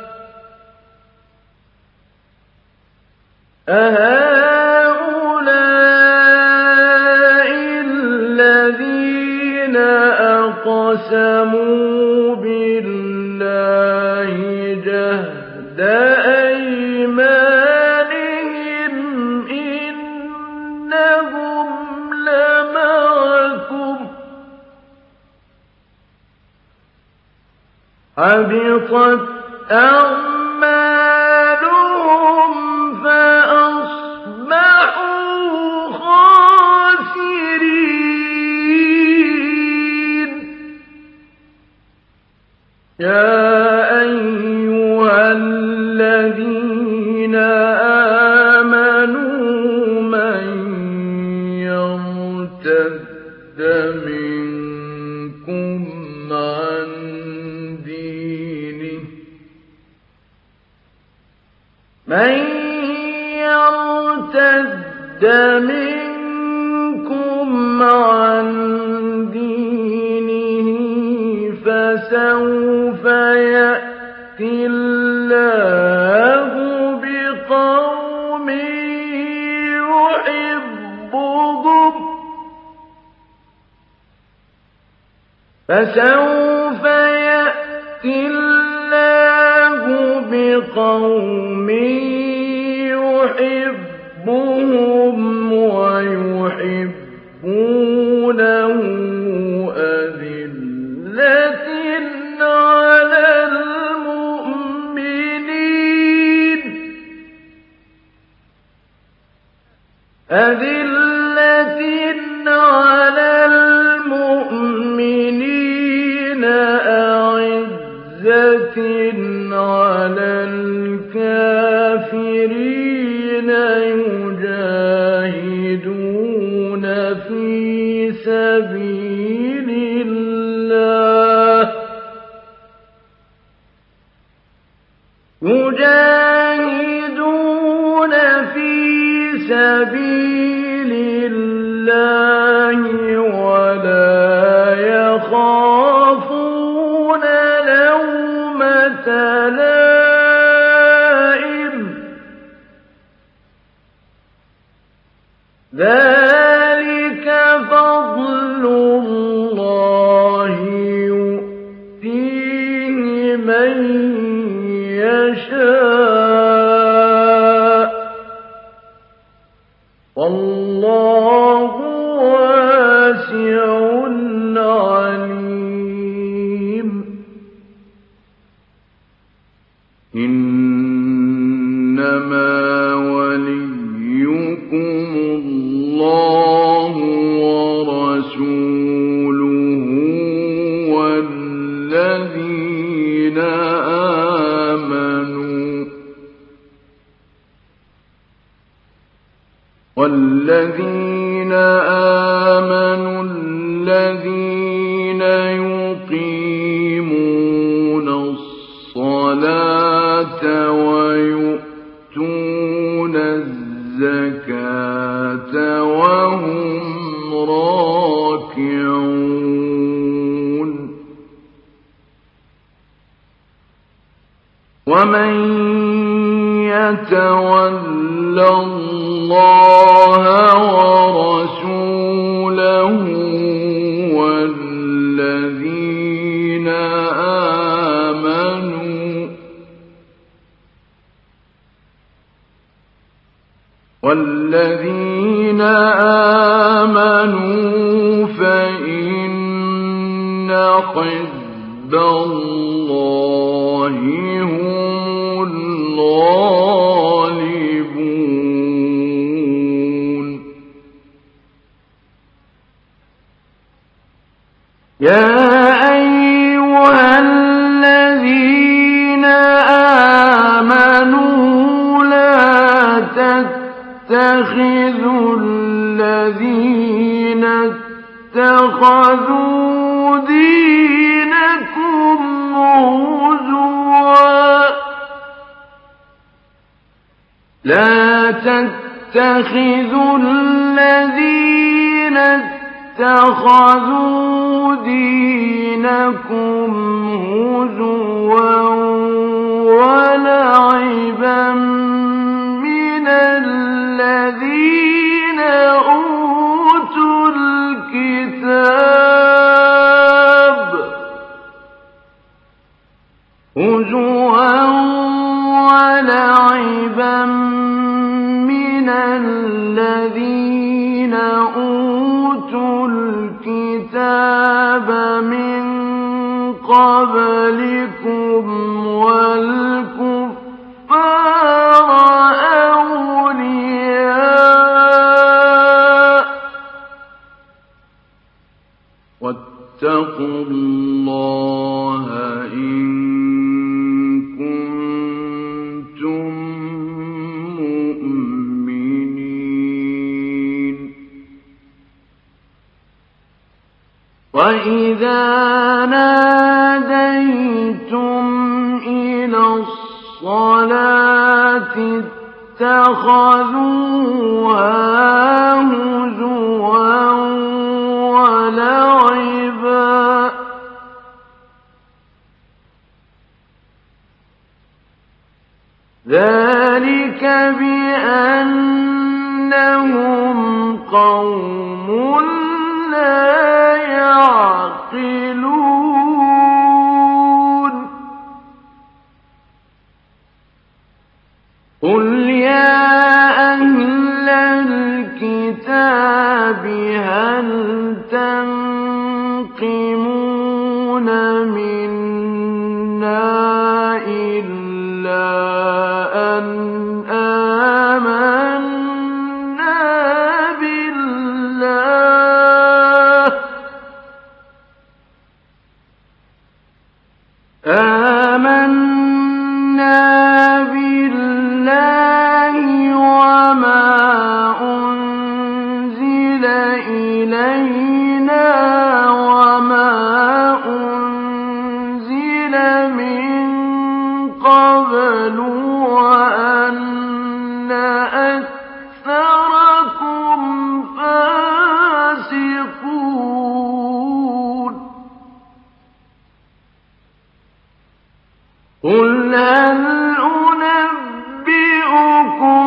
جهد أيمانهم إنهم لمعكم حبطت أعمالهم فأصبحوا خاسرين يا أيها الذين آمنوا من يرتد منكم عن دينه فسوف يأتي الله بقوم يحبهم فسوف يأتي الله بقوم يحبهم ويحبونه أذلة على المؤمنين أعزة على الكافرين يجاهدون في سبيل الله ولا يخافون لومة لائم ذلك فضل الله يؤتيه من يشاء والله واسع عليم إنما وليكم الله ورسوله والذين آمنوا الذين يقيمون الصلاة ويؤتون الزكاة وهم راكعون ومن يتول الله ورسوله والذين آمنوا فإن حزب الله هم الغالبون يا أيها الذين آمنوا لا تتخذوا الذين اتخذوا دينكم هزوا لا تتخذوا الذين اتخذوا دينكم هزوا ولعبا من الذين أوتوا الكتاب هزوا ولعبا من الذين أوتوا الكتاب من قبلكم والكفار أولياء واتقوا الله إن كنتم مؤمنين وإذا ناديتم إلى الصلاة اتخذوها هزوا ولعبا ذلك بأنهم قوم لا يعقلون قل يا أهل الكتاب هل تنقمون منا إلا أن آمنا بالله آمنا بالله وما أنزل إلينا وما أنزل من قبل وأن أكثركم فاسقون. قل هل أنبئكم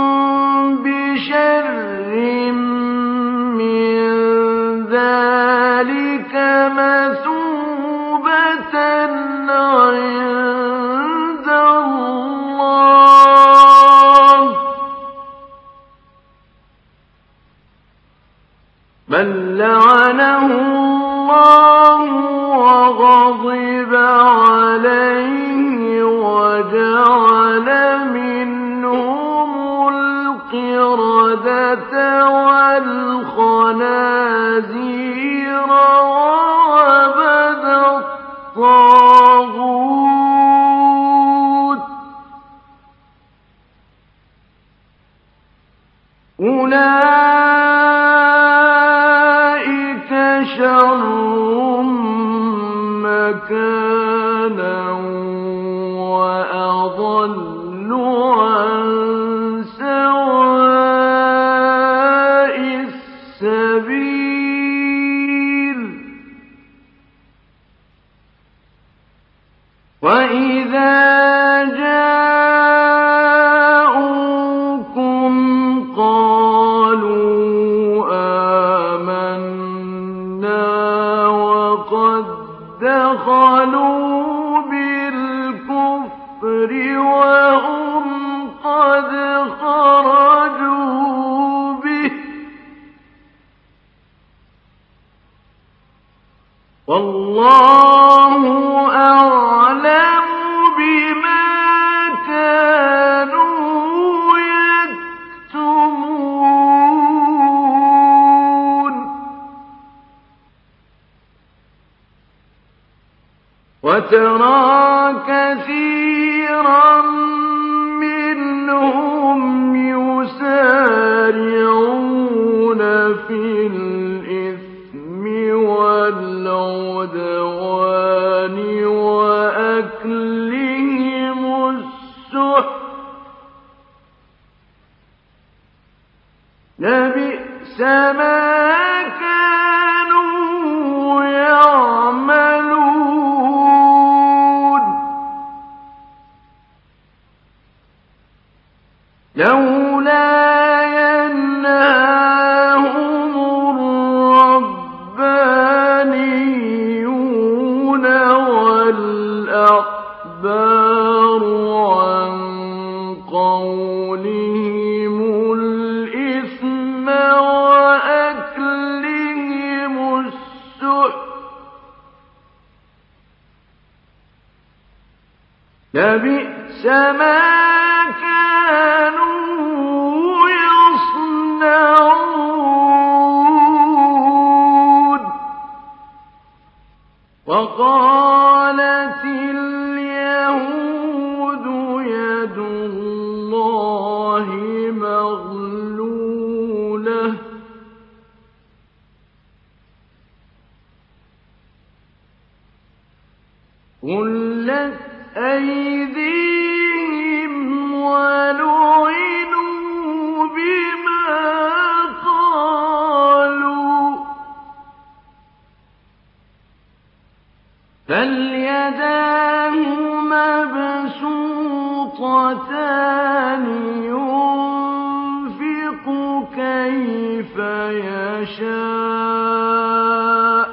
بشر من ذلك مثوبة عند الله من لعنه الله وغضب عليه وجعل منهم القردة والخنازير وعبد الطاغوت أولئك شر مكانا وأضل عن سواء السبيل. وإذا جاءوكم قالوا آمنا وقد دخلوا بالكفر وهم قد خرجوا به والله أعلم بما كانوا يكتمون. وترى كثيرا منهم يسارعون في الإثم والعدوان وأكلهم السحت لبئس ما كانوا يعملون. لولا ينهاهم الربانيون والأحبار عن قولهم الإثم وأكلهم السحت لبئس ما كانوا يصنعون. وقالت اليهود يد الله مغلولة غلت أيديهم ولعنوا بما قالوا بل يداه مبسوطتان ينفق كيف يشاء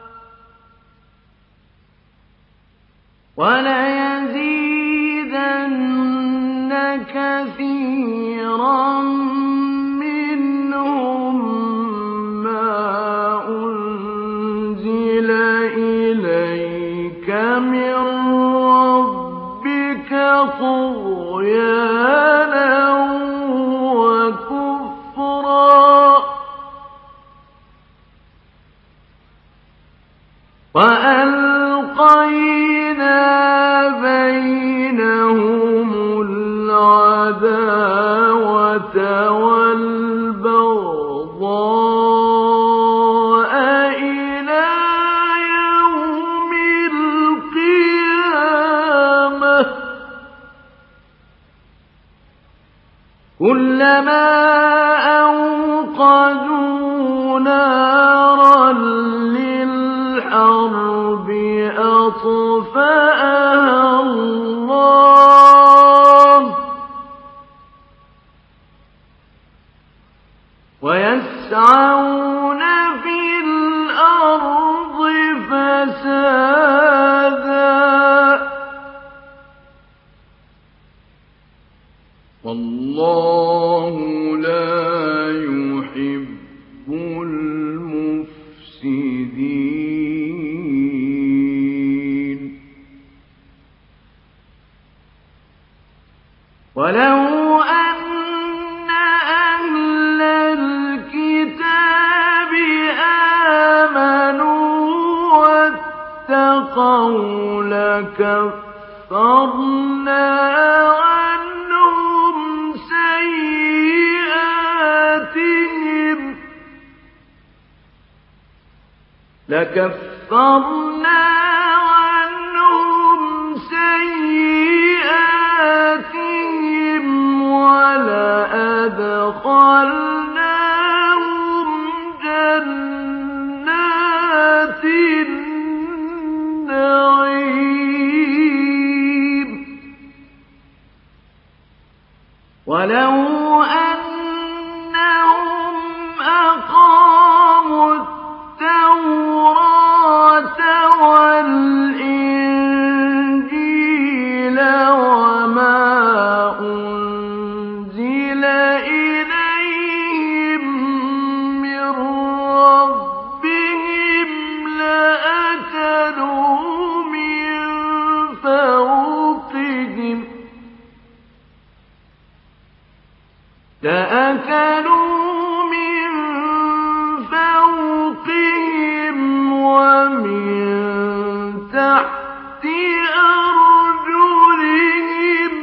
وليزيدن كثيرا منهم ما أنزل إليك من ربك طغيانا وكفرا وألقينا بينهم العداوة والبغضاء إلى يوم القيامة كلما أوقدوا نارا للحرب أطفأها الله ويسعون في الأرض فسادا والله لا يحب المفسدين ولو أن أهل الكتاب آمنوا واتقوا لكفرنا عنهم سيئاتهم ولأدخلناهم جنات النعيم ولو أنهم أقاموا التوراة والإنجيل وما أنزل إليهم من ربهم لأكلوا من فوقهم ومن تحت أرجلهم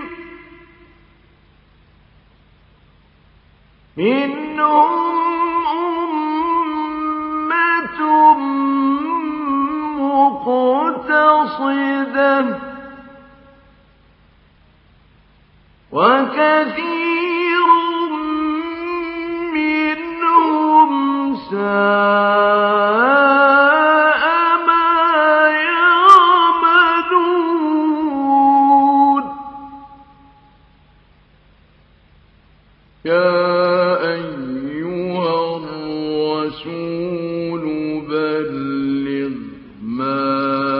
منهم أمة مقتصدة وكثير منهم ساء ما يعملون يا أيها الرسول بلغ ما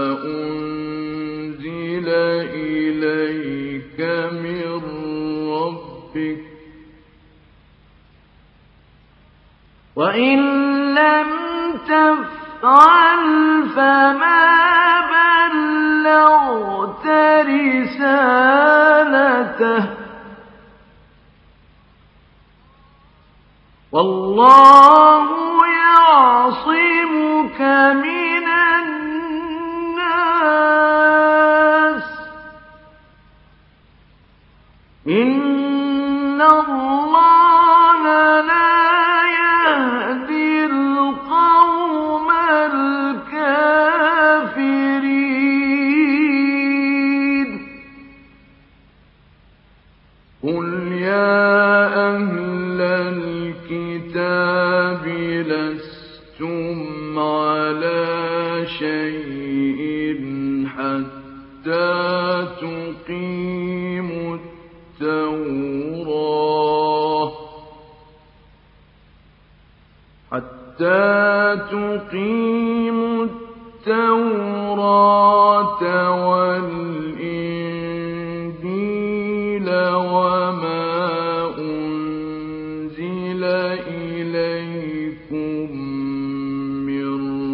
أنزل إليك من ربك وإن لم تفعل فما بلغت رسالته والله يعصمك من الناس إن الله لا يهدي القوم الكافرين قل يا أهل الكتاب لستم على شيء حتى تقيموا التوراة والإنجيل وما أنزل إليكم من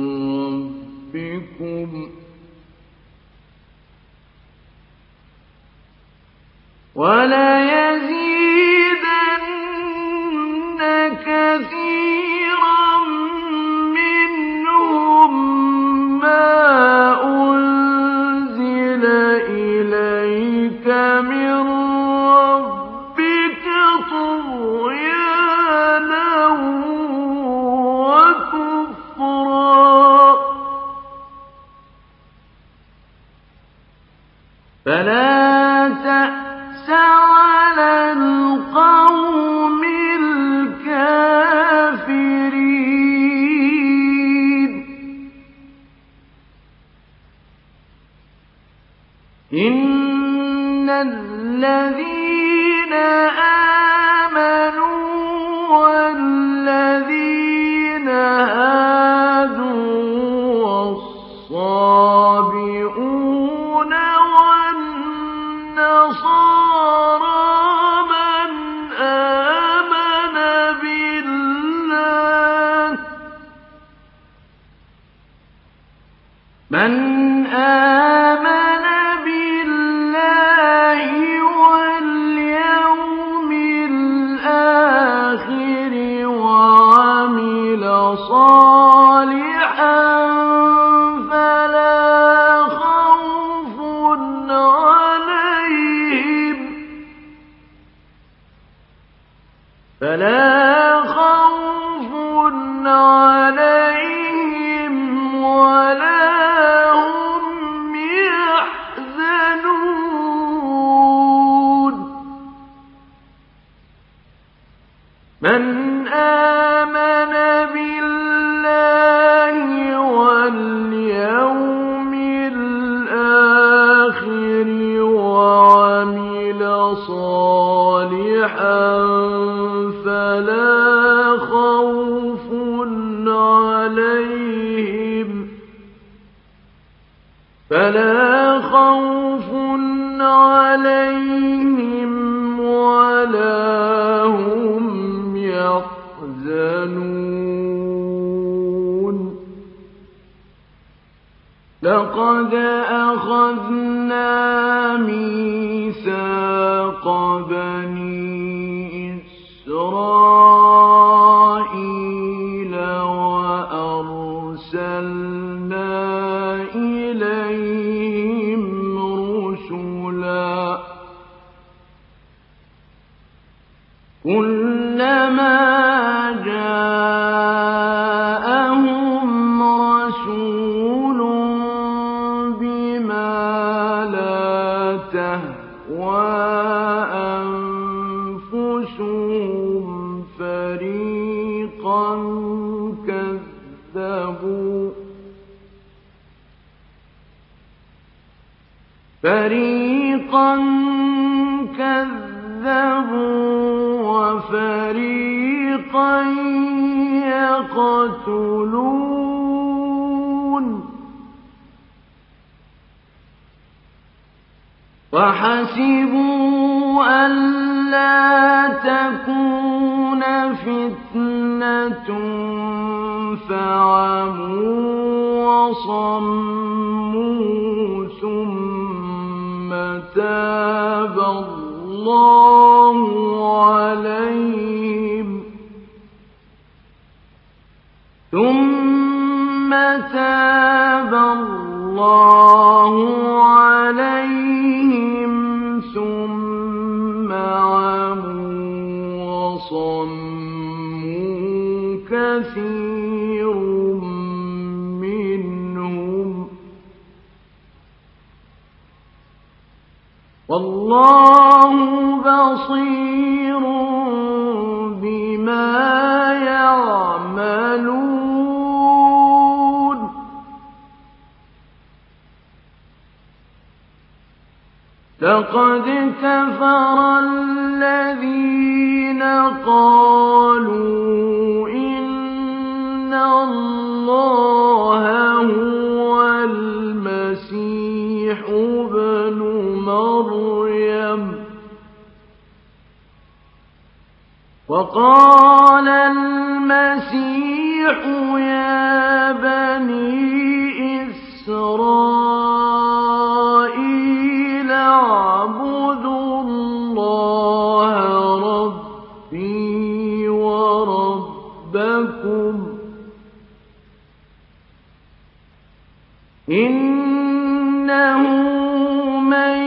ربكم وليزيدن كثيرا منهم ما أنزل فلا تأس على القوم الكافرين إن الذين آمنوا والذين هادوا والصابئون والنصارى من آمن بالله واليوم الآخر وعمل صالحا فلا خوف عليهم ولا هم يحزنون من آمن بالله واليوم الآخر وعمل صالحا فلا خوف عليهم ولا هم يحزنون لقد أخذنا ميثاق بني إسرائيل وأرسلنا إليهم رسلا كلما جاءهم رسول بما لا تهوى أنفسهم فريقا كذبوا وفريقا يقتلون وحسبوا ألا تكون فتنة فعموا وصموا ثم تاب الله عليهم ثم عموا وصموا كثير منهم والله بصير بما يعملون لقد كفر الذين قالوا إن الله هو المسيح ابن مريم وقال المسيح يا بني إسرائيل اعبدوا الله ربي وربكم إنه من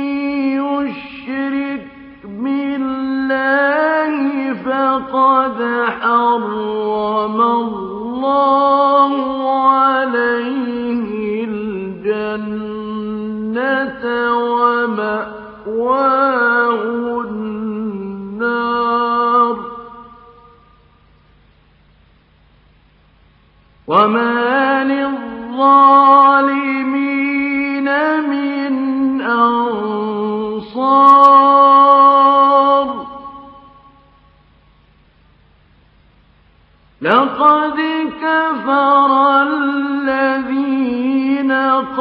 يشرك بالله فقد حرم الله عليه الجنة مَأْوَاهُ النَّارُ وَمَا لِلظَّالِمِينَ مِنْ أَنصَارٍ لَقَدْ كَفَرَ الَّذِينَ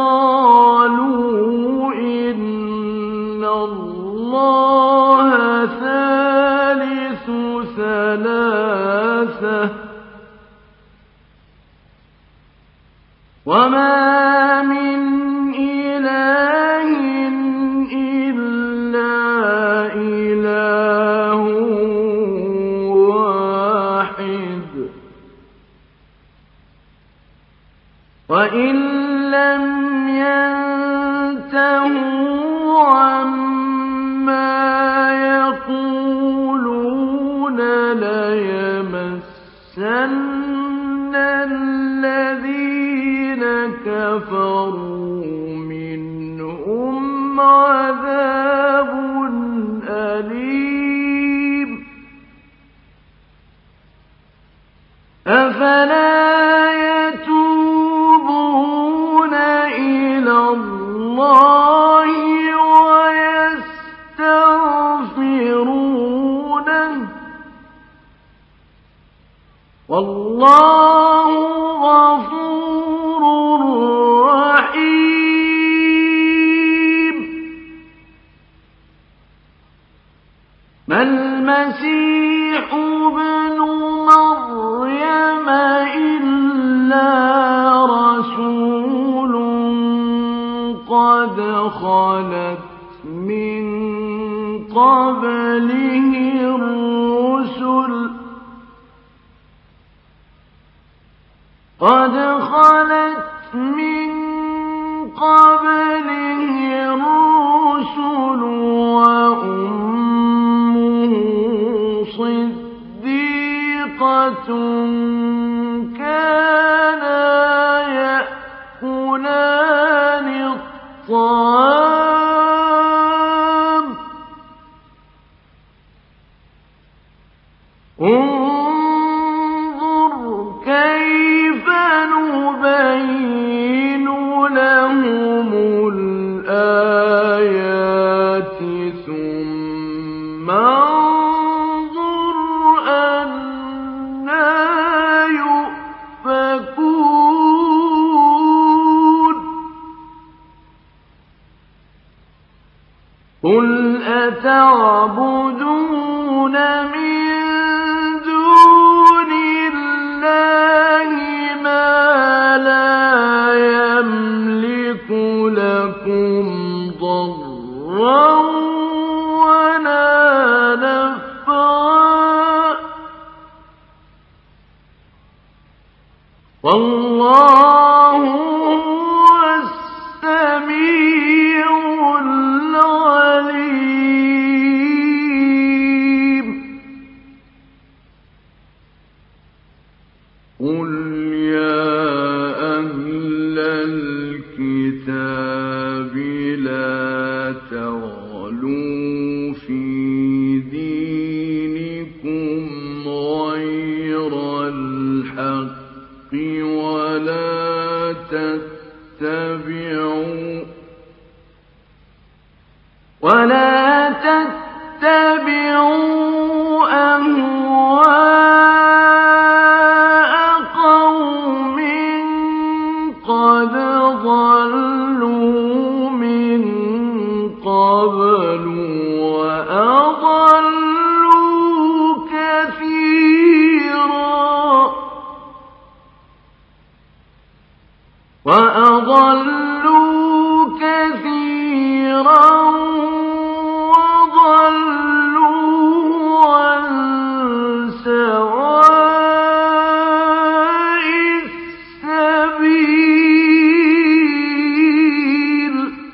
قَالُوا إِنَّ اللَّهَ ثَالِثُ ثَلَاثَةٍ وَمَا مِنْ إِلَٰهٍ إِلَّا إِلَٰهٌ وَاحِدٌ وَإِن لَّمْ يَنتَهُوا عَمَّا يَقُولُونَ لَيَمَسَّنَّ الَّذِينَ كَفَرُوا مِنْهُمْ عَذَابٌ أَلِيمٌ أَفَلَا يَتُوبُونَ إِلَى اللَّهِ وَيَسْتَغْفِرُونَهُ وَاللَّهُ غَفُورٌ رَّحِيمٌ مَا الْمَسِيحُ ابْنُ مَرْيَمَ إِلَّا رَسُولٌ قَدْ خَلَتْ مِن قَبْلِهِ الرُّسُلُ وَأُمُّهُ صِدِّيقَةٌ كَانَا يَأْكُلَانِ الطَّعَامَ انظُرْ كَيْفَ نُبَيِّنُ لَهُمُ الْآيَاتِ ثُمَّ انظُرْ أَنَّىٰ يُؤْفَكُونَ قُلْ أَتَعْبُدُونَ مِن دُونِ اللَّهِ مَا لَا يَمْلِكُ لَكُمْ ضَرًّا وَلَا نَفْعًا وَاللَّهُ هُوَ السَّمِيعُ الْعَلِيمُ قُلْ يَا أَهْلَ الْكِتَابِ لَا تَغْلُوا فِي دِينِكُمْ غَيْرَ الْحَقِّ وَلَا تَتَّبِعُوا أَهْوَاءَ قَوْمٍ قَدْ ضَلُّوا مِن قَبْلُ وَأَضَلُّوا كَثِيرًا وَضَلُّوا عَن سَوَاءِ السَّبِيلِ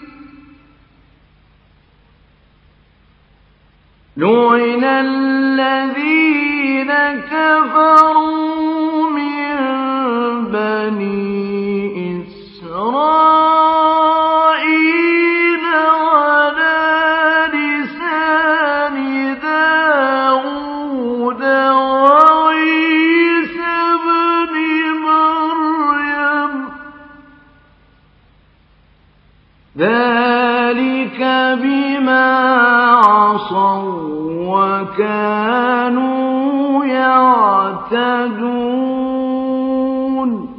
لُعِنَ الَّذِينَ كَفَرُوا مِن بَنِي إِسْرَائِيلَ عَلَىٰ ذلك بما عصوا وكانوا يعتدون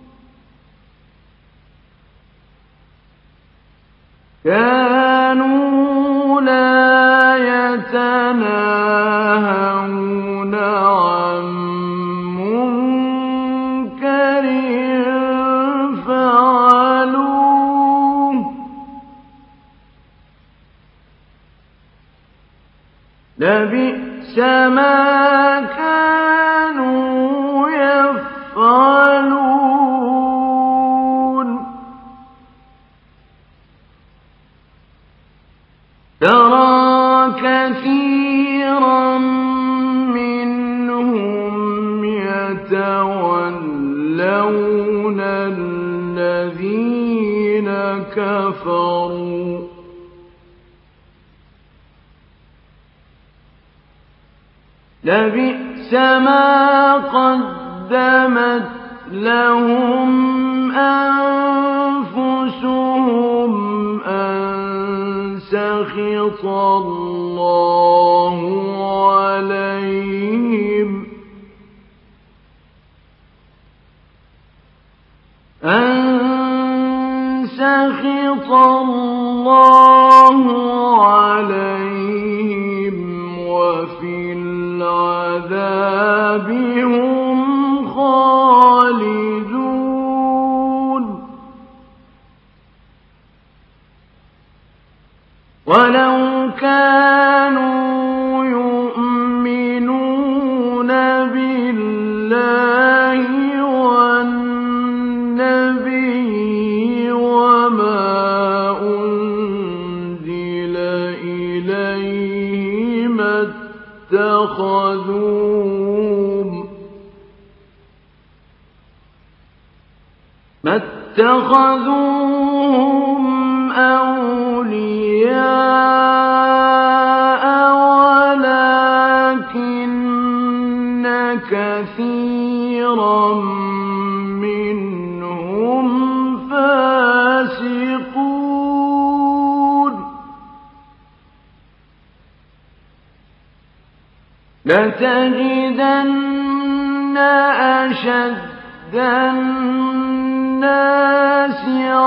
كانوا لا يتناهون عن منكر فعلوه لبئس ما كانوا يفعلون ترى كثيرا منهم يتولون الذين كفروا لبئس ما قدمت لهم أنفسهم أن سخط الله عليهم وفي العذاب هم خالدون ولو كانوا يؤمنون بالله والنبي وما أنزل إليه ما اتخذوهم أولياء ولكن كثيرا منهم فاسقون لتجدن أشد الناس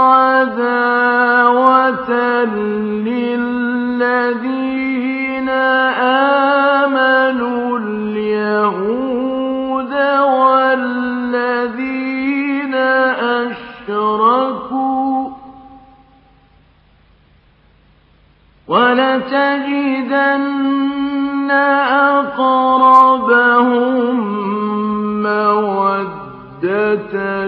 عداوة للذين آمنوا اليهود والذين أشركوا ولتجدن أقربهم مودة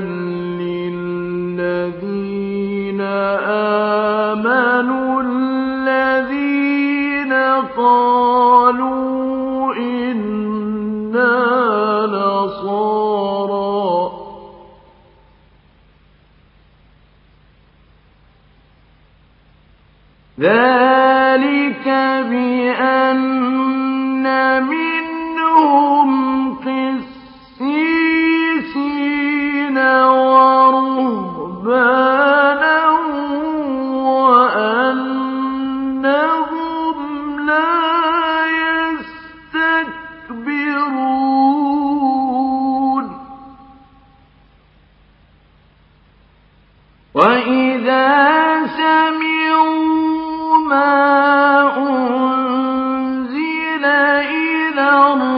للذين آمنوا الذين قالوا إنا نصارى ذلك بأن منهم قسيسين ورهبانا وأنهم لا يستكبرون وإذا سمعوا ما أنزل إلى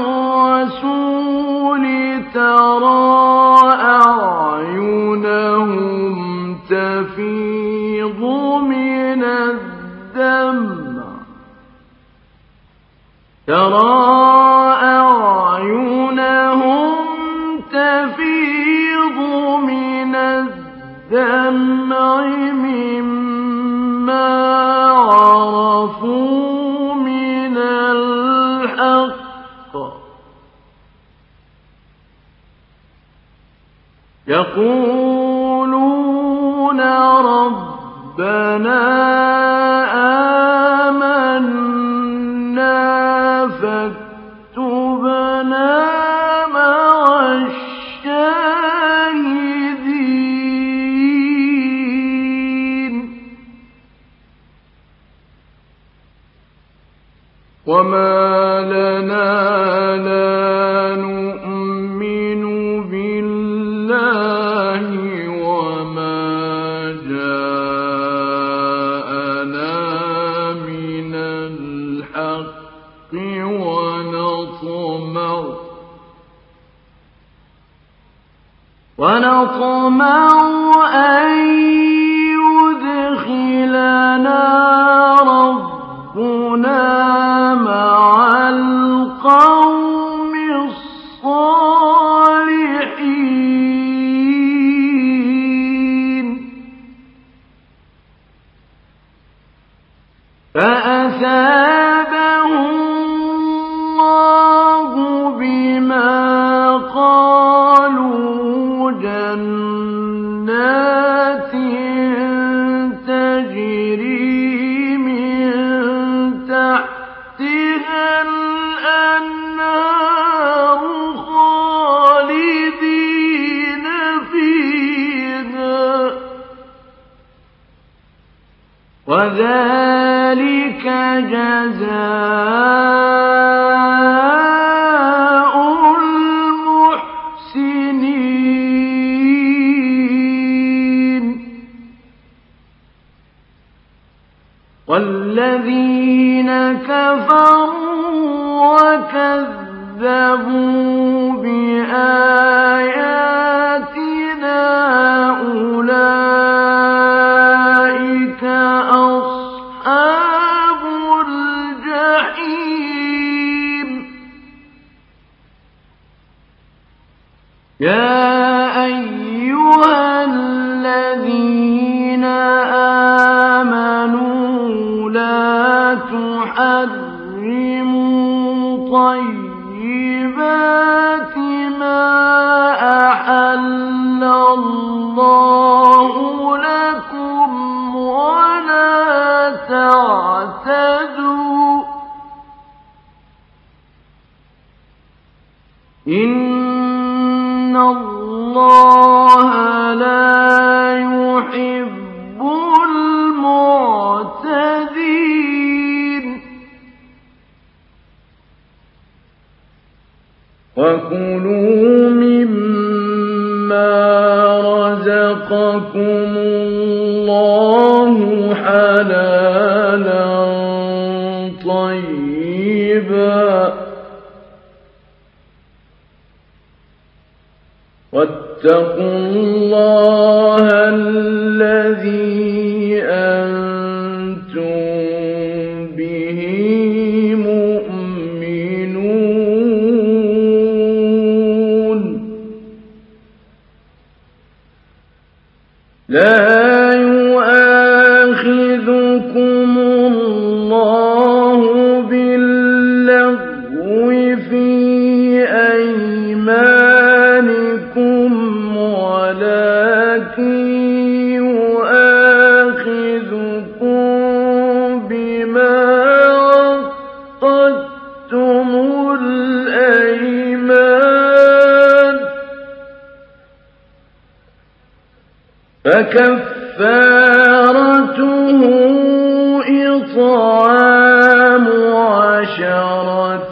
الرسول ترى أعينهم تفيض من الدمع مما عرفوا من الحق يقولون ربنا آمنا فاكتبنا مع الشاهدين وما لنا لا نؤمن بالله وما جاءنا من الحق ونطمع أن يدخلنا ربنا مع القوم الصالحين فأثابهم الله بما قالوا جنات تجري من تحتها الأنهار خالدين فيها وذلك جزاء المحسنين والذين كفروا وكذبوا بآياتنا أولئك أصحاب الجحيم يا أيها الذين آمنوا لا تحرموا طيبات ما أحل الله لكم ولا تعتدوا إن الله لا يحب المعتدين وكلوا مما رزقكم الله حلالا طيبا واتقوا الله الذي أنتم به مؤمنون لا يؤاخذكم الله باللغو في أيمانكم ولكن يؤاخذكم بما عقدتم الأيمان فكفارته إطعام 10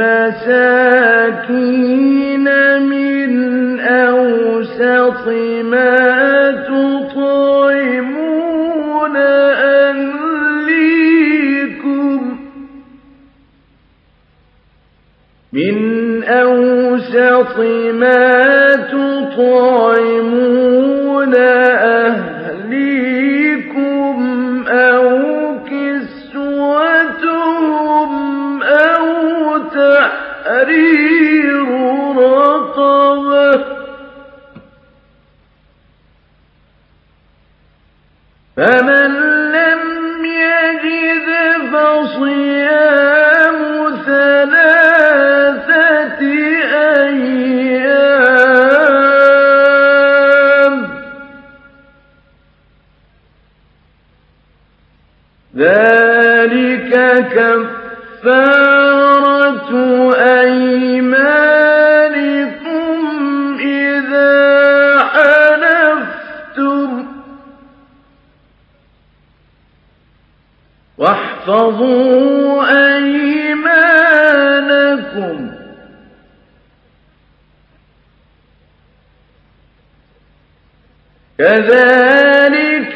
مساكين من أوسط ما تطعمون أهليكم أو كسوتهم أو تحرير رقبة فمن لم يجد فصيام 3 أيام ذلك كفارة أيمانكم إذا حلفتم واحفظوا أيمانكم لكم كذلك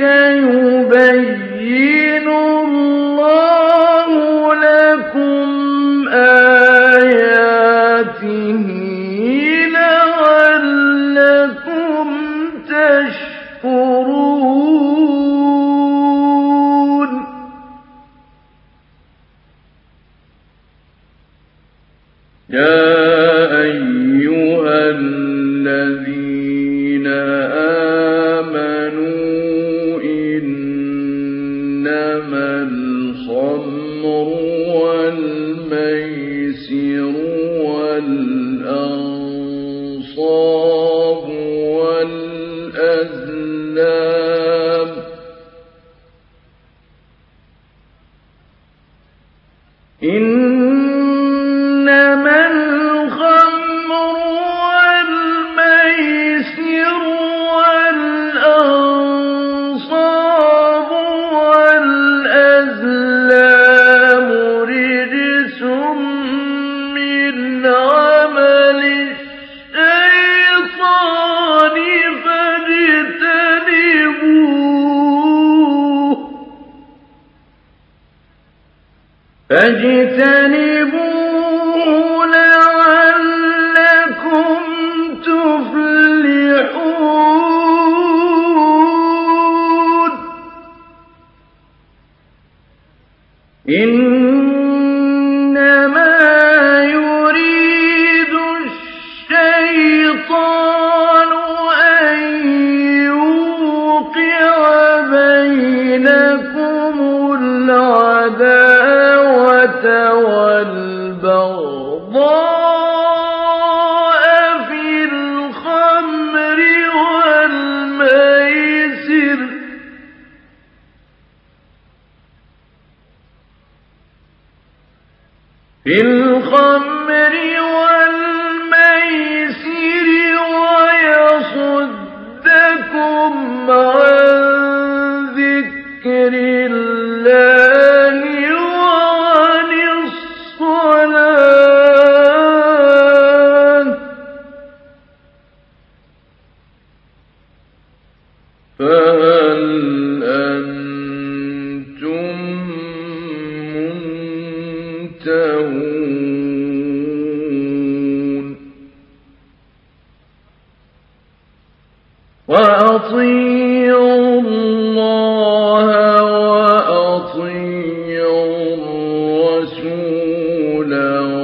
يبين الله لكم آياته لعلكم تشكرون يا أيها الذين آمنوا إنما الخمر والميسر والأنصاب والأزلام إنما الخمر والميسر والأنصاب والأزلام رجس من عمل الشيطان فاجتنبوه لعلكم تفلحون إنما يريد الشيطان أن يوقع بينكم العداوة والبغضاء في الخمر والميسر ويصدكم عن ذكر الله وعن الصلاة فهل أنتم منتهون وأطيعوا الله وأطيعوا الرسول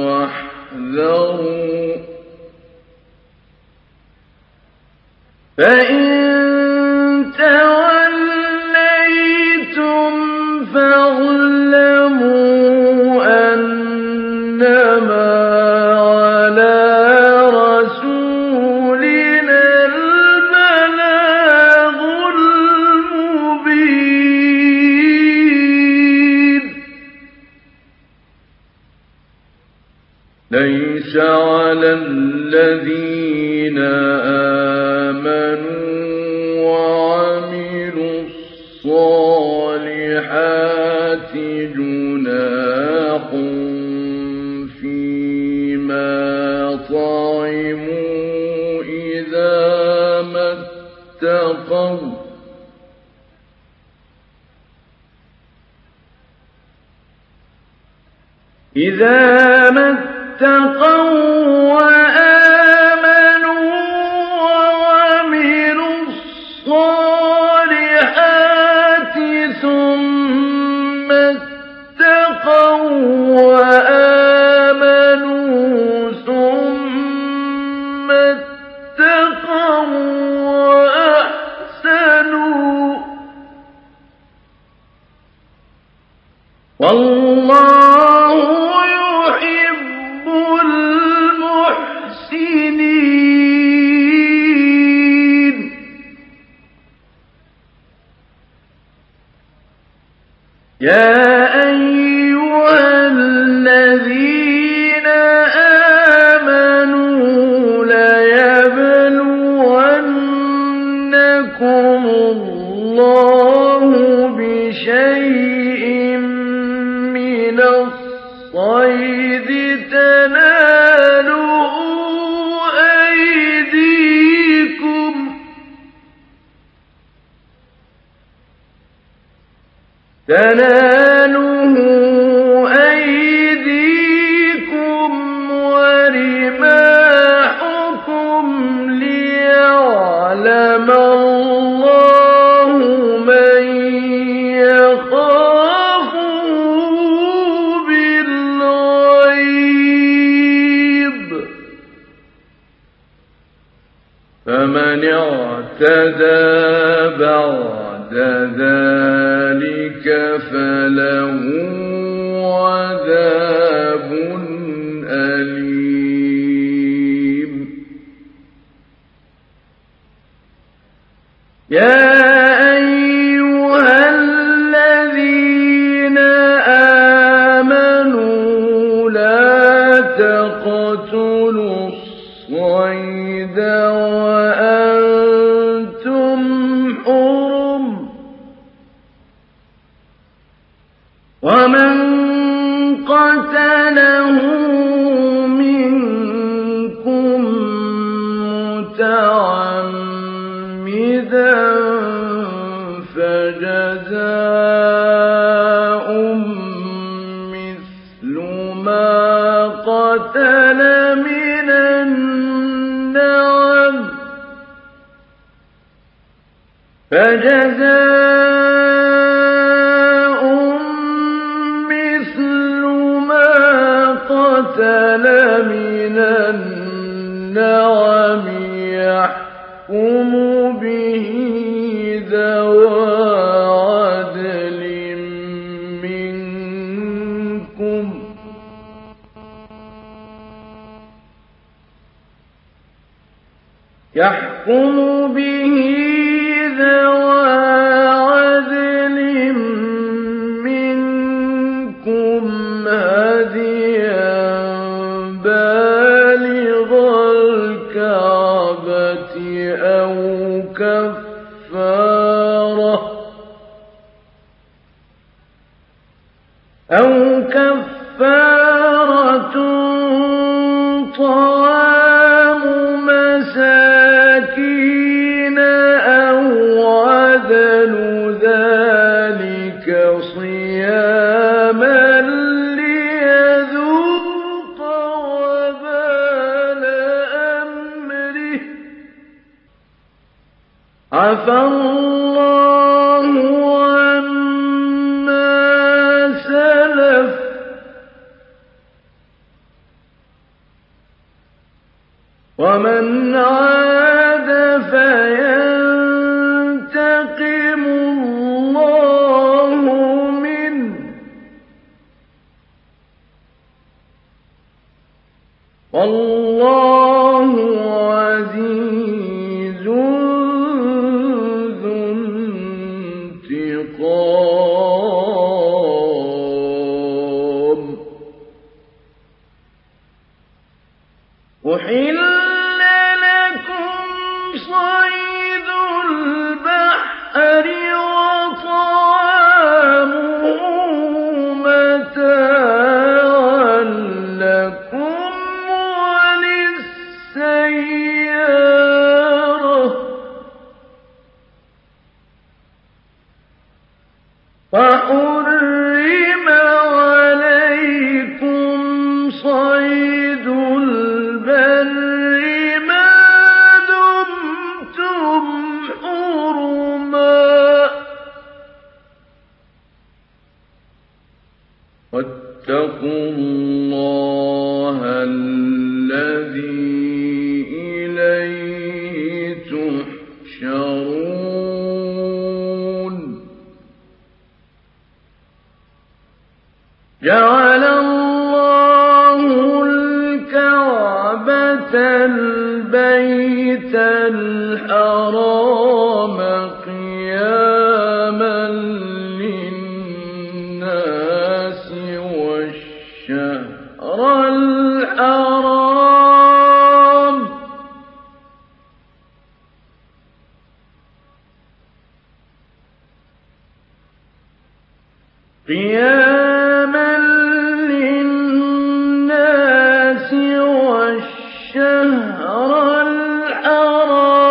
واحذروا فإن توليتم فاعلموا أنما على رسولنا البلاغ المبين ليس على الذين آمنوا وعملوا الصالحات جناح فيما طعموا إذا ما اتقوا وآمنوا وعملوا الصالحات ثم اتقوا وآمنوا ثم اتقوا وأحسنوا والله يحب المحسنين يا أيها الذين آمنوا ليبلونكم الله بشيء من الصيد تناله تناله أيديكم ورماحكم ليعلم الله من يخافه بالغيب فمن اعتدى بعد ذلك فله عذاب أليم. يا أيها الذين آمنوا لا تقتلوا الصيد وأنتم حرم ومن قتله منكم متعمدا فجزاء مثل ما قتل من النعم يحكم به ذوى عدل منكم هديا بالغ الكعبة أو كفارة طعام مساكين أو عدل ذلك صياما ليذوق وبال أمره عفى الله عما سلف ومن عاد فينتقم الله منه والله عزيز ذو انتقام. أحل لكم صيد البحر وطعامه متاعا لكم وللسيارة وحرم عليكم صيد البر ما دمتم حرما واتقوا الله الذي إليه تحشرون. جعل الله الكعبة البيت الحرام قياما للناس والشهر الحرام قياما للناس والشهر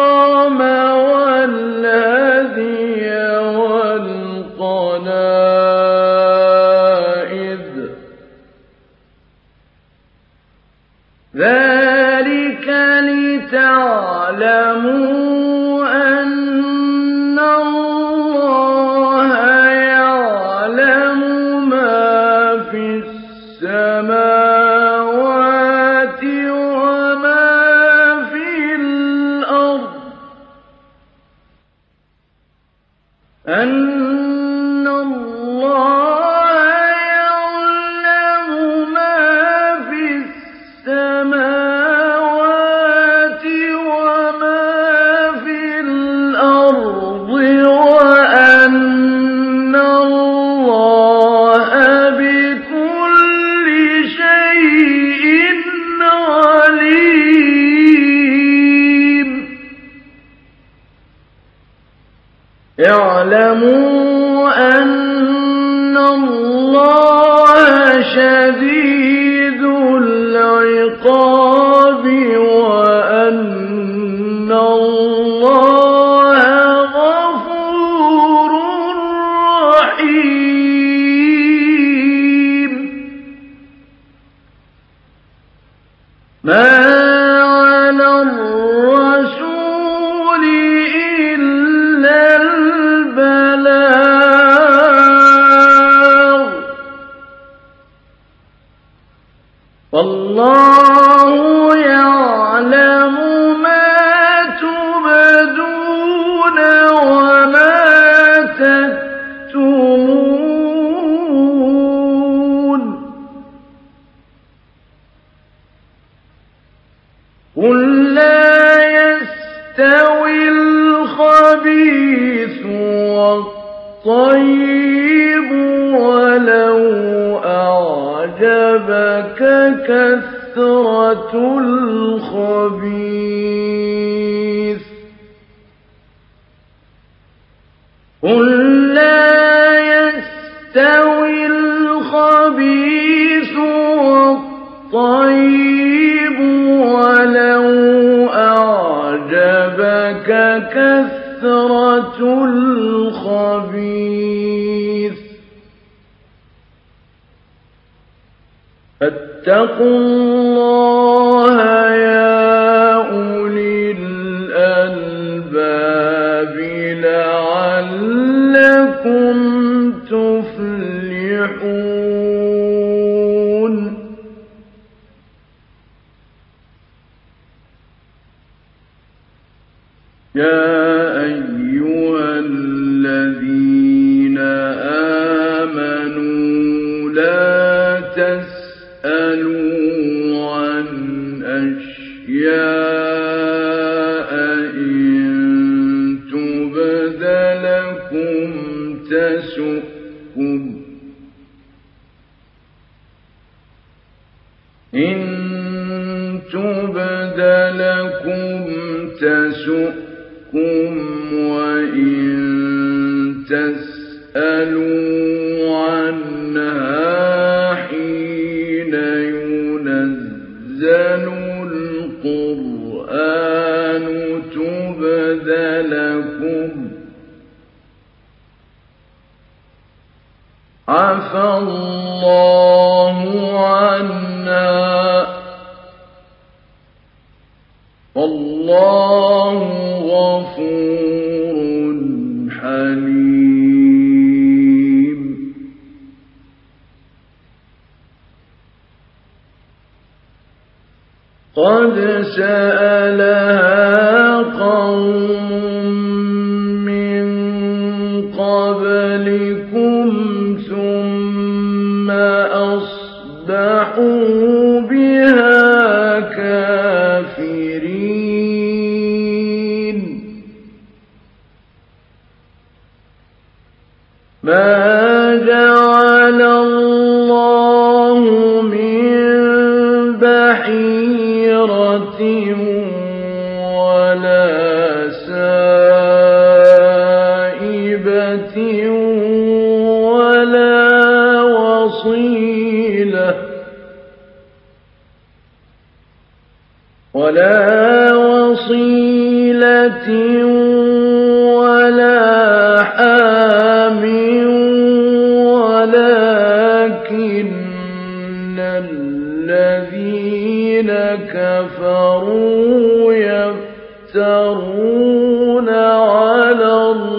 الحرام والهدي والقلائد ذلك لتعلموا أن الله يعلم ما في السماوات وما في الأرض أن الله يعلم ما في السماوات وما في الأرض وأن الله بكل شيء عليم اعلموا أن الله شديد العقاب وأن الله غفور رحيم ما على الرسول إلا البلاغ والله يعلم ما تبدون وما تكتمون قل لا يستوي الخبيث والطيب ولو أعجبك كثرة الخبيث قل لا يستوي الخبيث والطيب ولو أعجبك كثرة الخبيث فاتقوا الله يا أولي الألباب لعلكم تفلحون يا أيها الذين آمنوا لا تسألوا عن أشياء إن تبد لكم تسؤكم إن تبد لكم تسؤكم وإن تسألوا عنها حين ينزل القرآن تبد لكم عفى الله عنها والله غفور حليم قد سألها قوم من قبلكم ثم أصبحوا بها كافرين ما جعل الله من بحيرة ولا سائبة ولا وصيلة ولا حام ولكن الذين كفروا يفترون على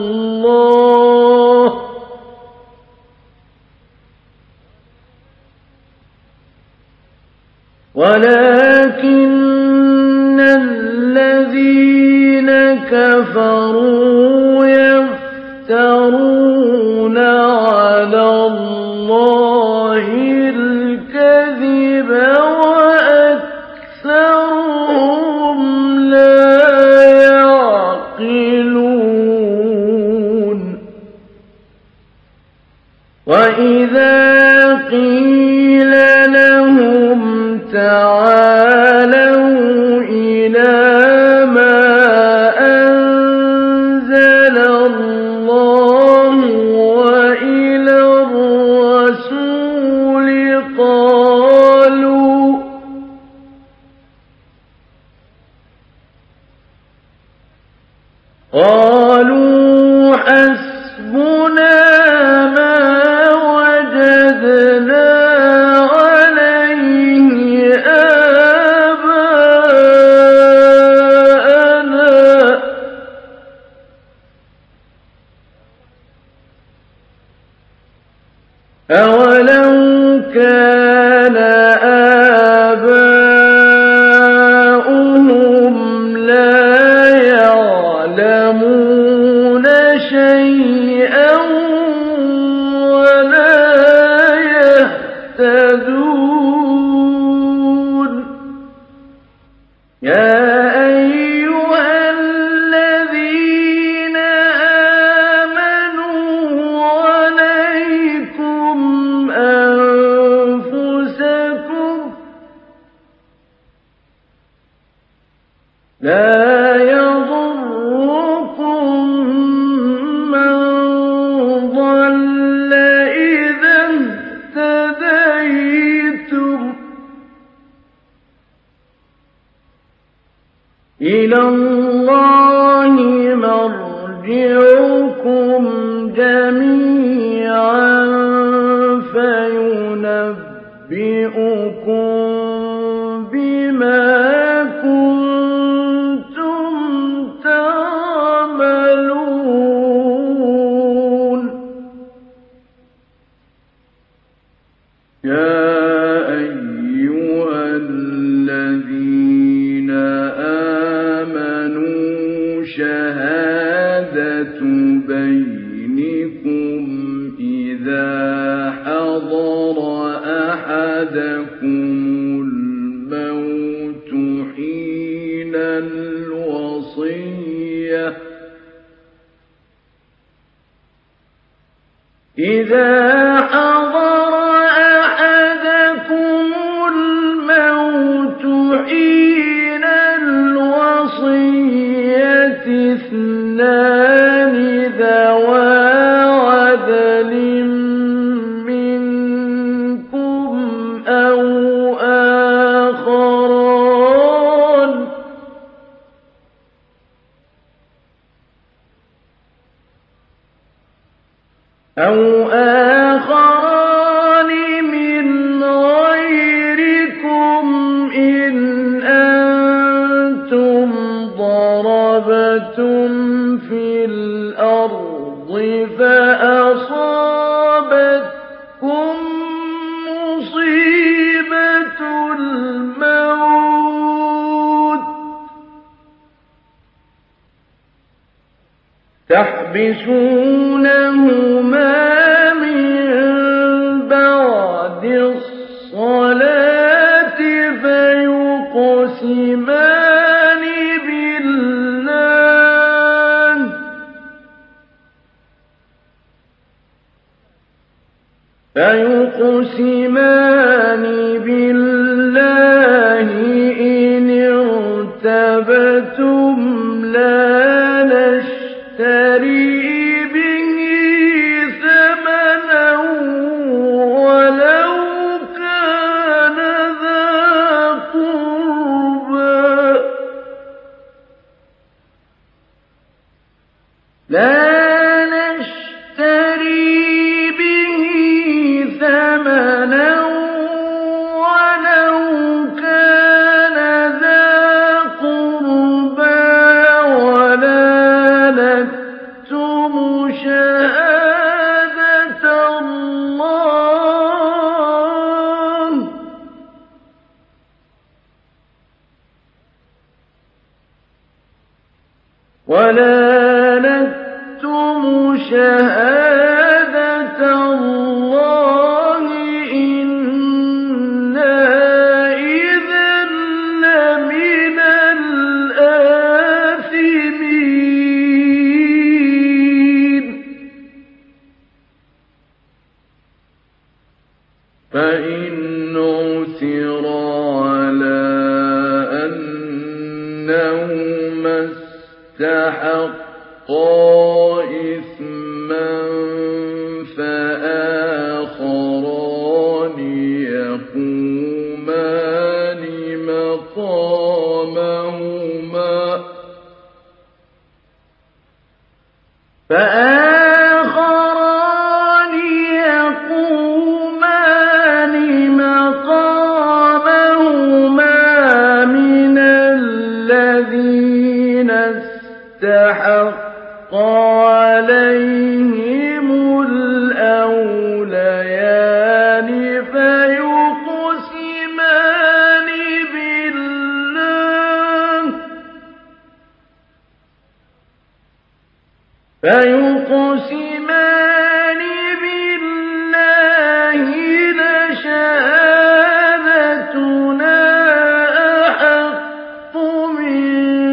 الله ولكن الذين كفروا يفترون على الله الكذب وأكثرهم لا يعقلون وإذا قيل لهم تعالوا إلى ما أنزل الله وإلى الرسول قالوا حسبنا ما وجدنا عليه آباءنا أولو كان آباؤهم لا يعلمون شيئا ولا يهتدون يا أيها الذين آمنوا عليكم أنفسكم لا يضركم من ضل إذا اهتديتم إلى الله مرجعكم جميعا فينبئكم بما كنتم تعملون يا أيها الذين آمنوا شهادة بينكم إذا حضر أحدكم الموت حين الوصية إذا حضر أحدكم الموت حين الوصية اثنان ذوى عدل منكم أو آخران من غيركم إن أنتم ضربتم في الأرض فأصابتكم مصيبة الموت تحبسونهما من بعد الصلاة فيقسمان بالله إن ارتبتم لا نشتري به ثمنا ولو كان ذا قربى ثمنا ولو كان ولا نكتم شهادة الله إنا إذا لمن الآثمين فإن عثر على أنهما استحقا إثما فآخران يقومان مقامهما من الذين استحق عليهم الأوليان فيقسمان بالله لشهادتنا أحق من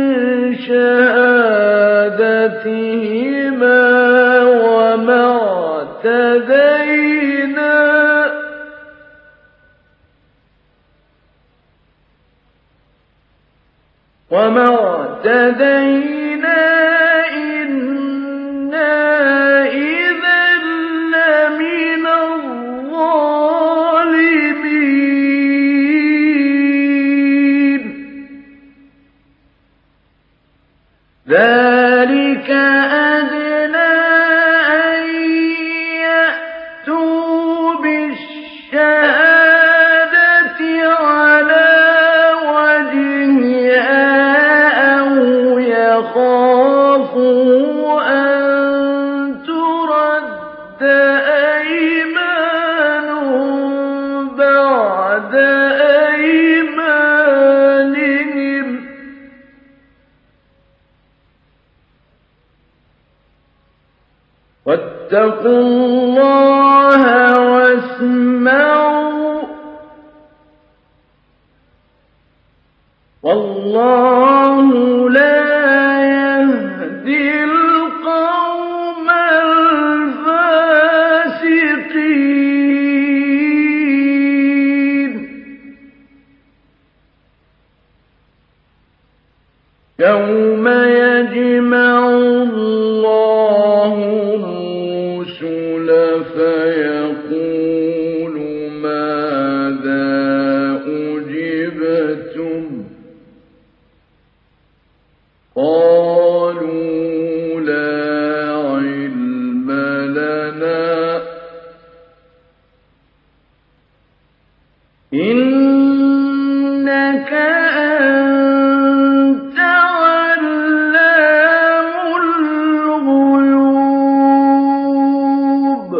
شهادتهما وما اعتدينا إنا إذا لمن الظالمين ذلك أدنى أن يأتوا بالشهادة على وجهها أو يخافوا أن ترد أيمان بعد أيمانهم واتقوا الله واسمعوا والله لا يهدي القوم الفاسقين يوم يجمع الله الرسل فيقول ماذا أجبتم قالوا لا علم لنا إنك أنت علام الغيوب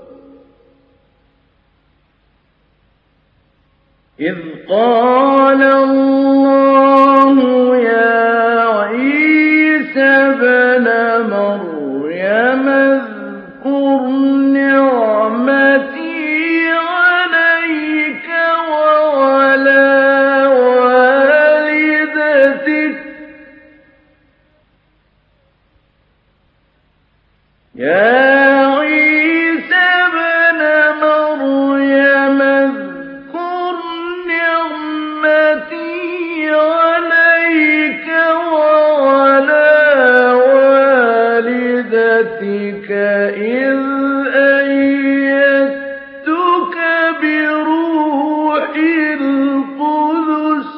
إذ قال الله يا عيسى ابن مريم اذكر نعمتي عليك وعلى والدتك يا عيسى ابن مريم اذكر نعمتي عليك وعلى والدتك إذ أيدتك بروح القدس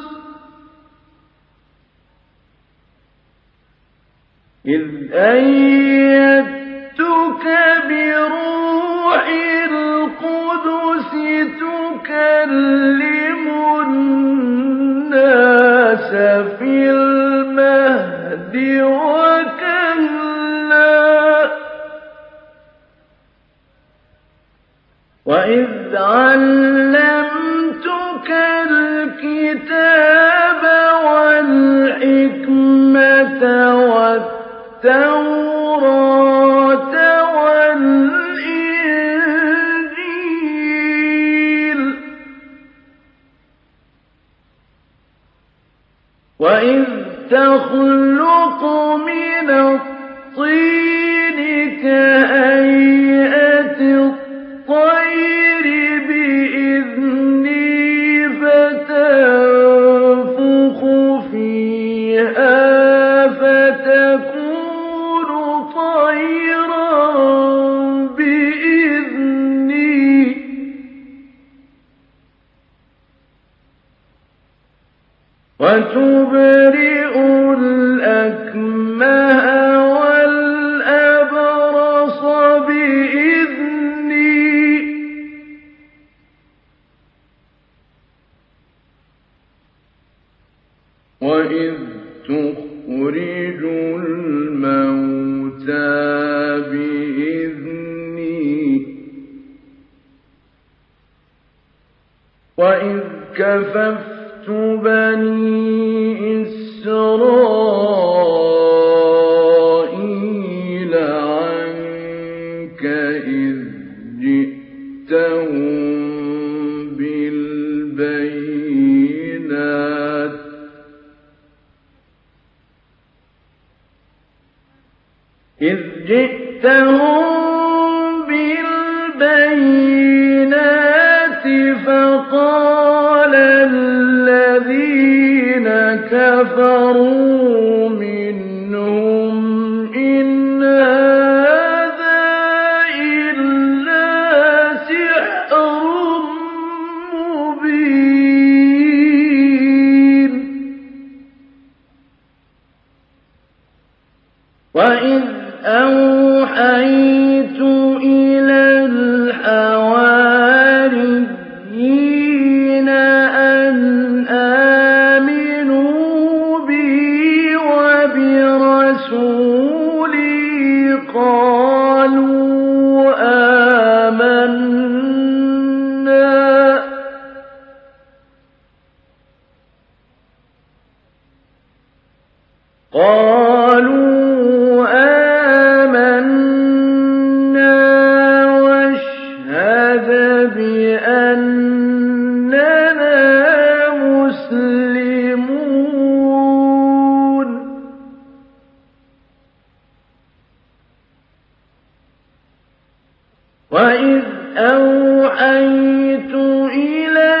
تكلم الناس في المهد وكهلا وإذ علمتك الكتاب والحكمة التوراة والإنجيل وإذ تخلق من الطين كهيئة الطير بإذني فتنفخ فيها فتكون طيرا بإذني وتبرئ الأكمه والأبرص بإذني وإذ تخرج الموتى بإذني وإذ كففت بني إسرائيل عنك إذ جئتهم بالبينات فقال الذين كفروا منهم إن هذا إلا سحر مبين وإذ أوحيت إلى الحواريين أن آمنوا بي وبرسولي قالوا آمنا واشهد بأننا مسلمون وإذ أوحيت إلى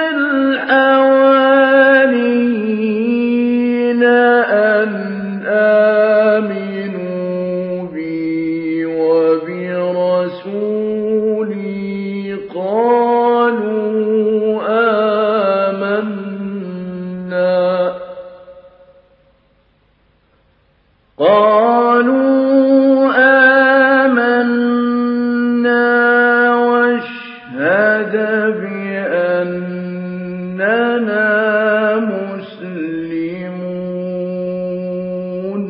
الحواريين أن آمنوا بي وبرسولي قالوا آمنا واشهد بأننا مسلمون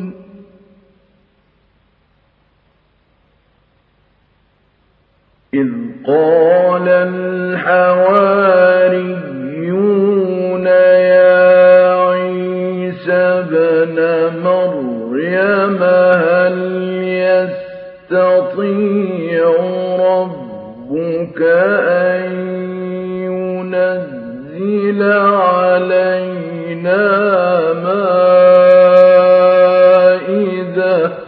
إذ قال الحواريون يا عيسى ابن مريم هل يستطيع ربك أن ينزل علينا مائدة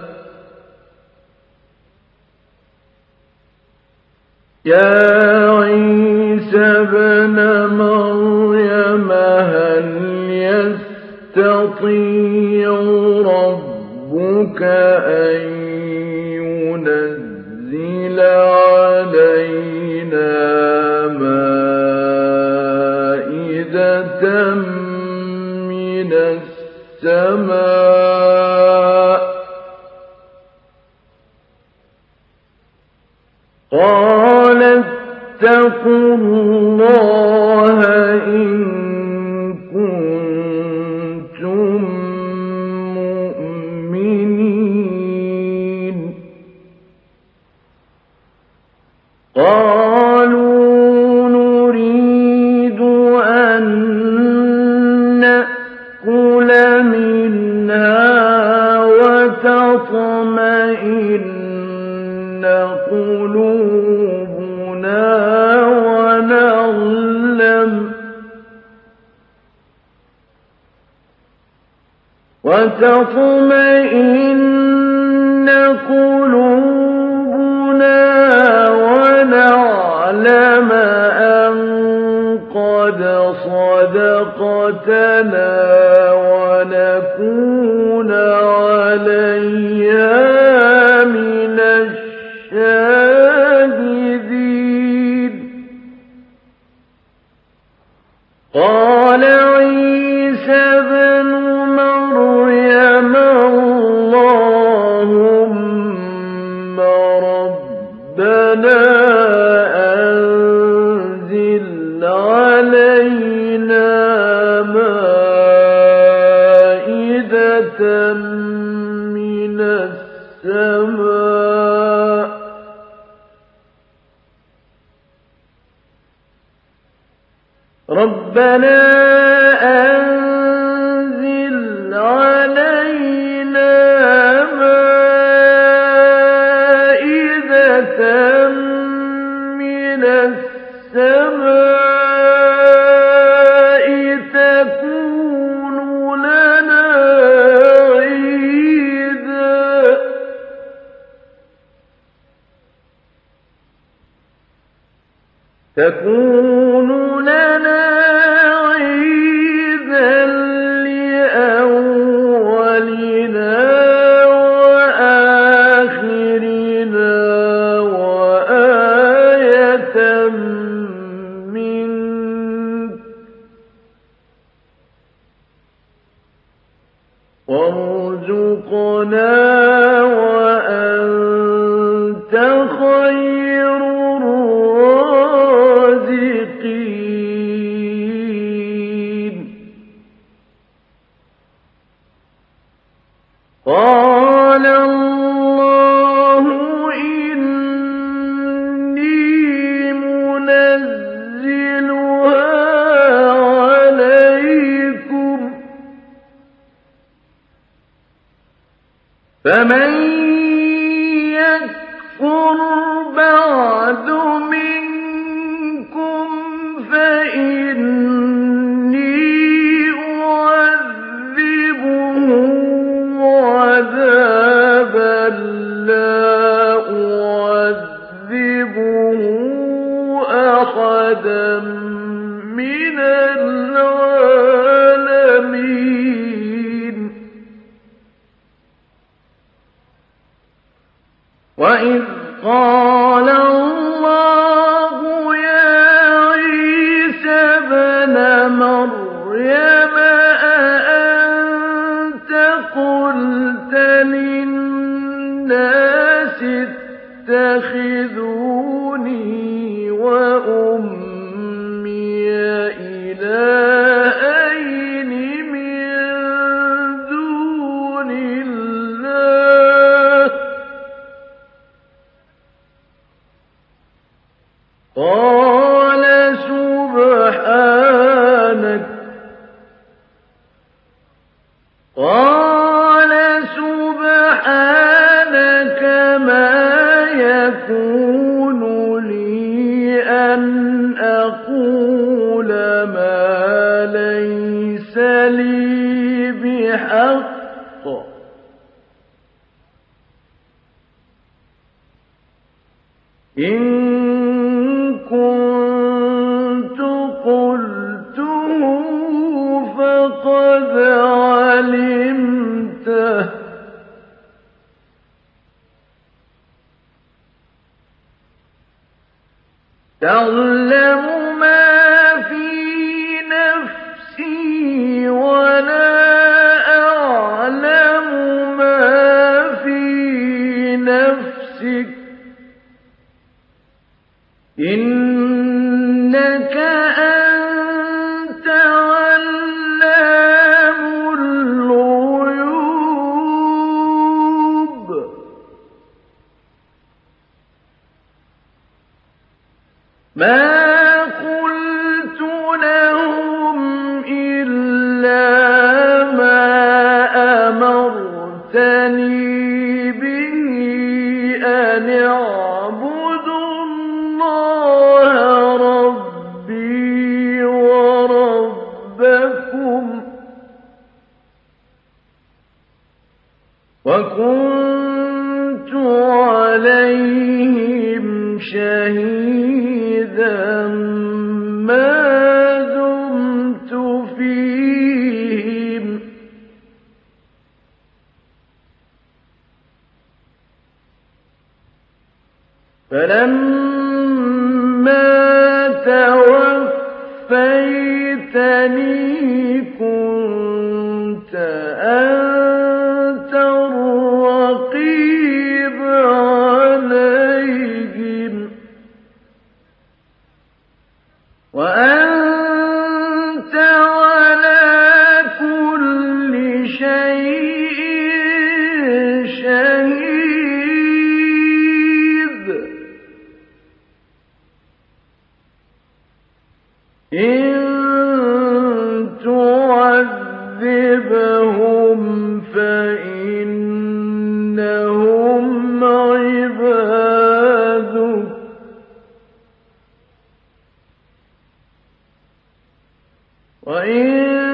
يا عيسى ابن مريم هل يستطيع ربك أن ينزل علينا مائدة من السماء قال وتطمئن قلوبنا ونعلم أن قد صدقتنا ونكون عليها من الشاهدين. قال عيسى ابن مريم اللهم ربنا أنزل علينا مائدة من السماء ربنا أنزل علينا مائدة من السماء تكون لنا عيدا لأولنا وآخرنا وآية منك وارزقنا وأنت خير الرازقين. قال الله إني منزلها عليكم فمن يكفر بعد منكم فإني أعذبه عذابا لا أعذبه أحدا من العالمين. وإذ قال الله يا عيسى ابن مريم أأنت قلت للناس اتخذوني وأمي إلهين من دون الله قال سبحانك ما يكون لي أن أقول ما ليس لي بحق إن كنت قلته فقد علمته تعلم ما في نفسي ولا أعلم ما في نفسك إنك أنت علام الغيوب. ما فلما توفيتني كنت أنت الرقيب عليهم وأنت على كل شيء شهيد إن تعذبهم فإنهم عبادك وإن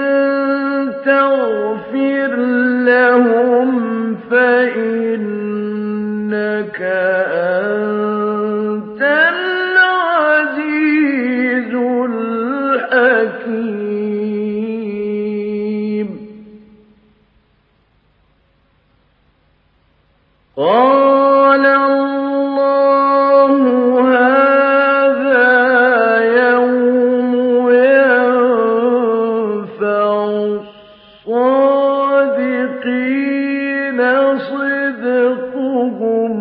تغفر لهم فإنك أنت العزيز الحكيم قال الله هذا يوم ينفع الصادقين صدقهم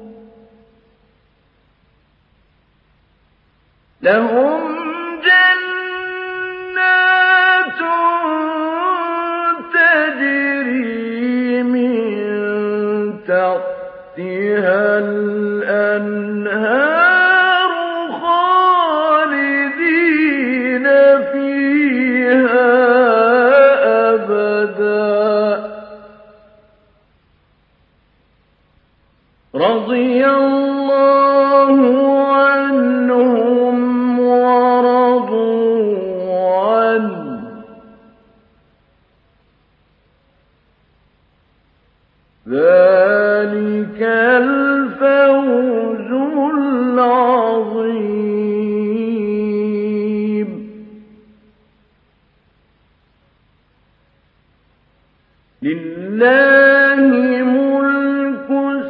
لهم جنات تجري من تحتها الأنهار خالدين فيها أبدا رضي الله عنهم ورضوا عنه ذلك الفوز العظيم لله ملك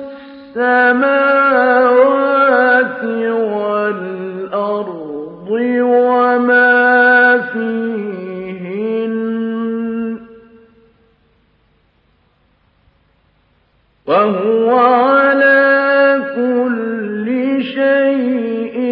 السماوات والأرض وما فيهن وهو على كل شيء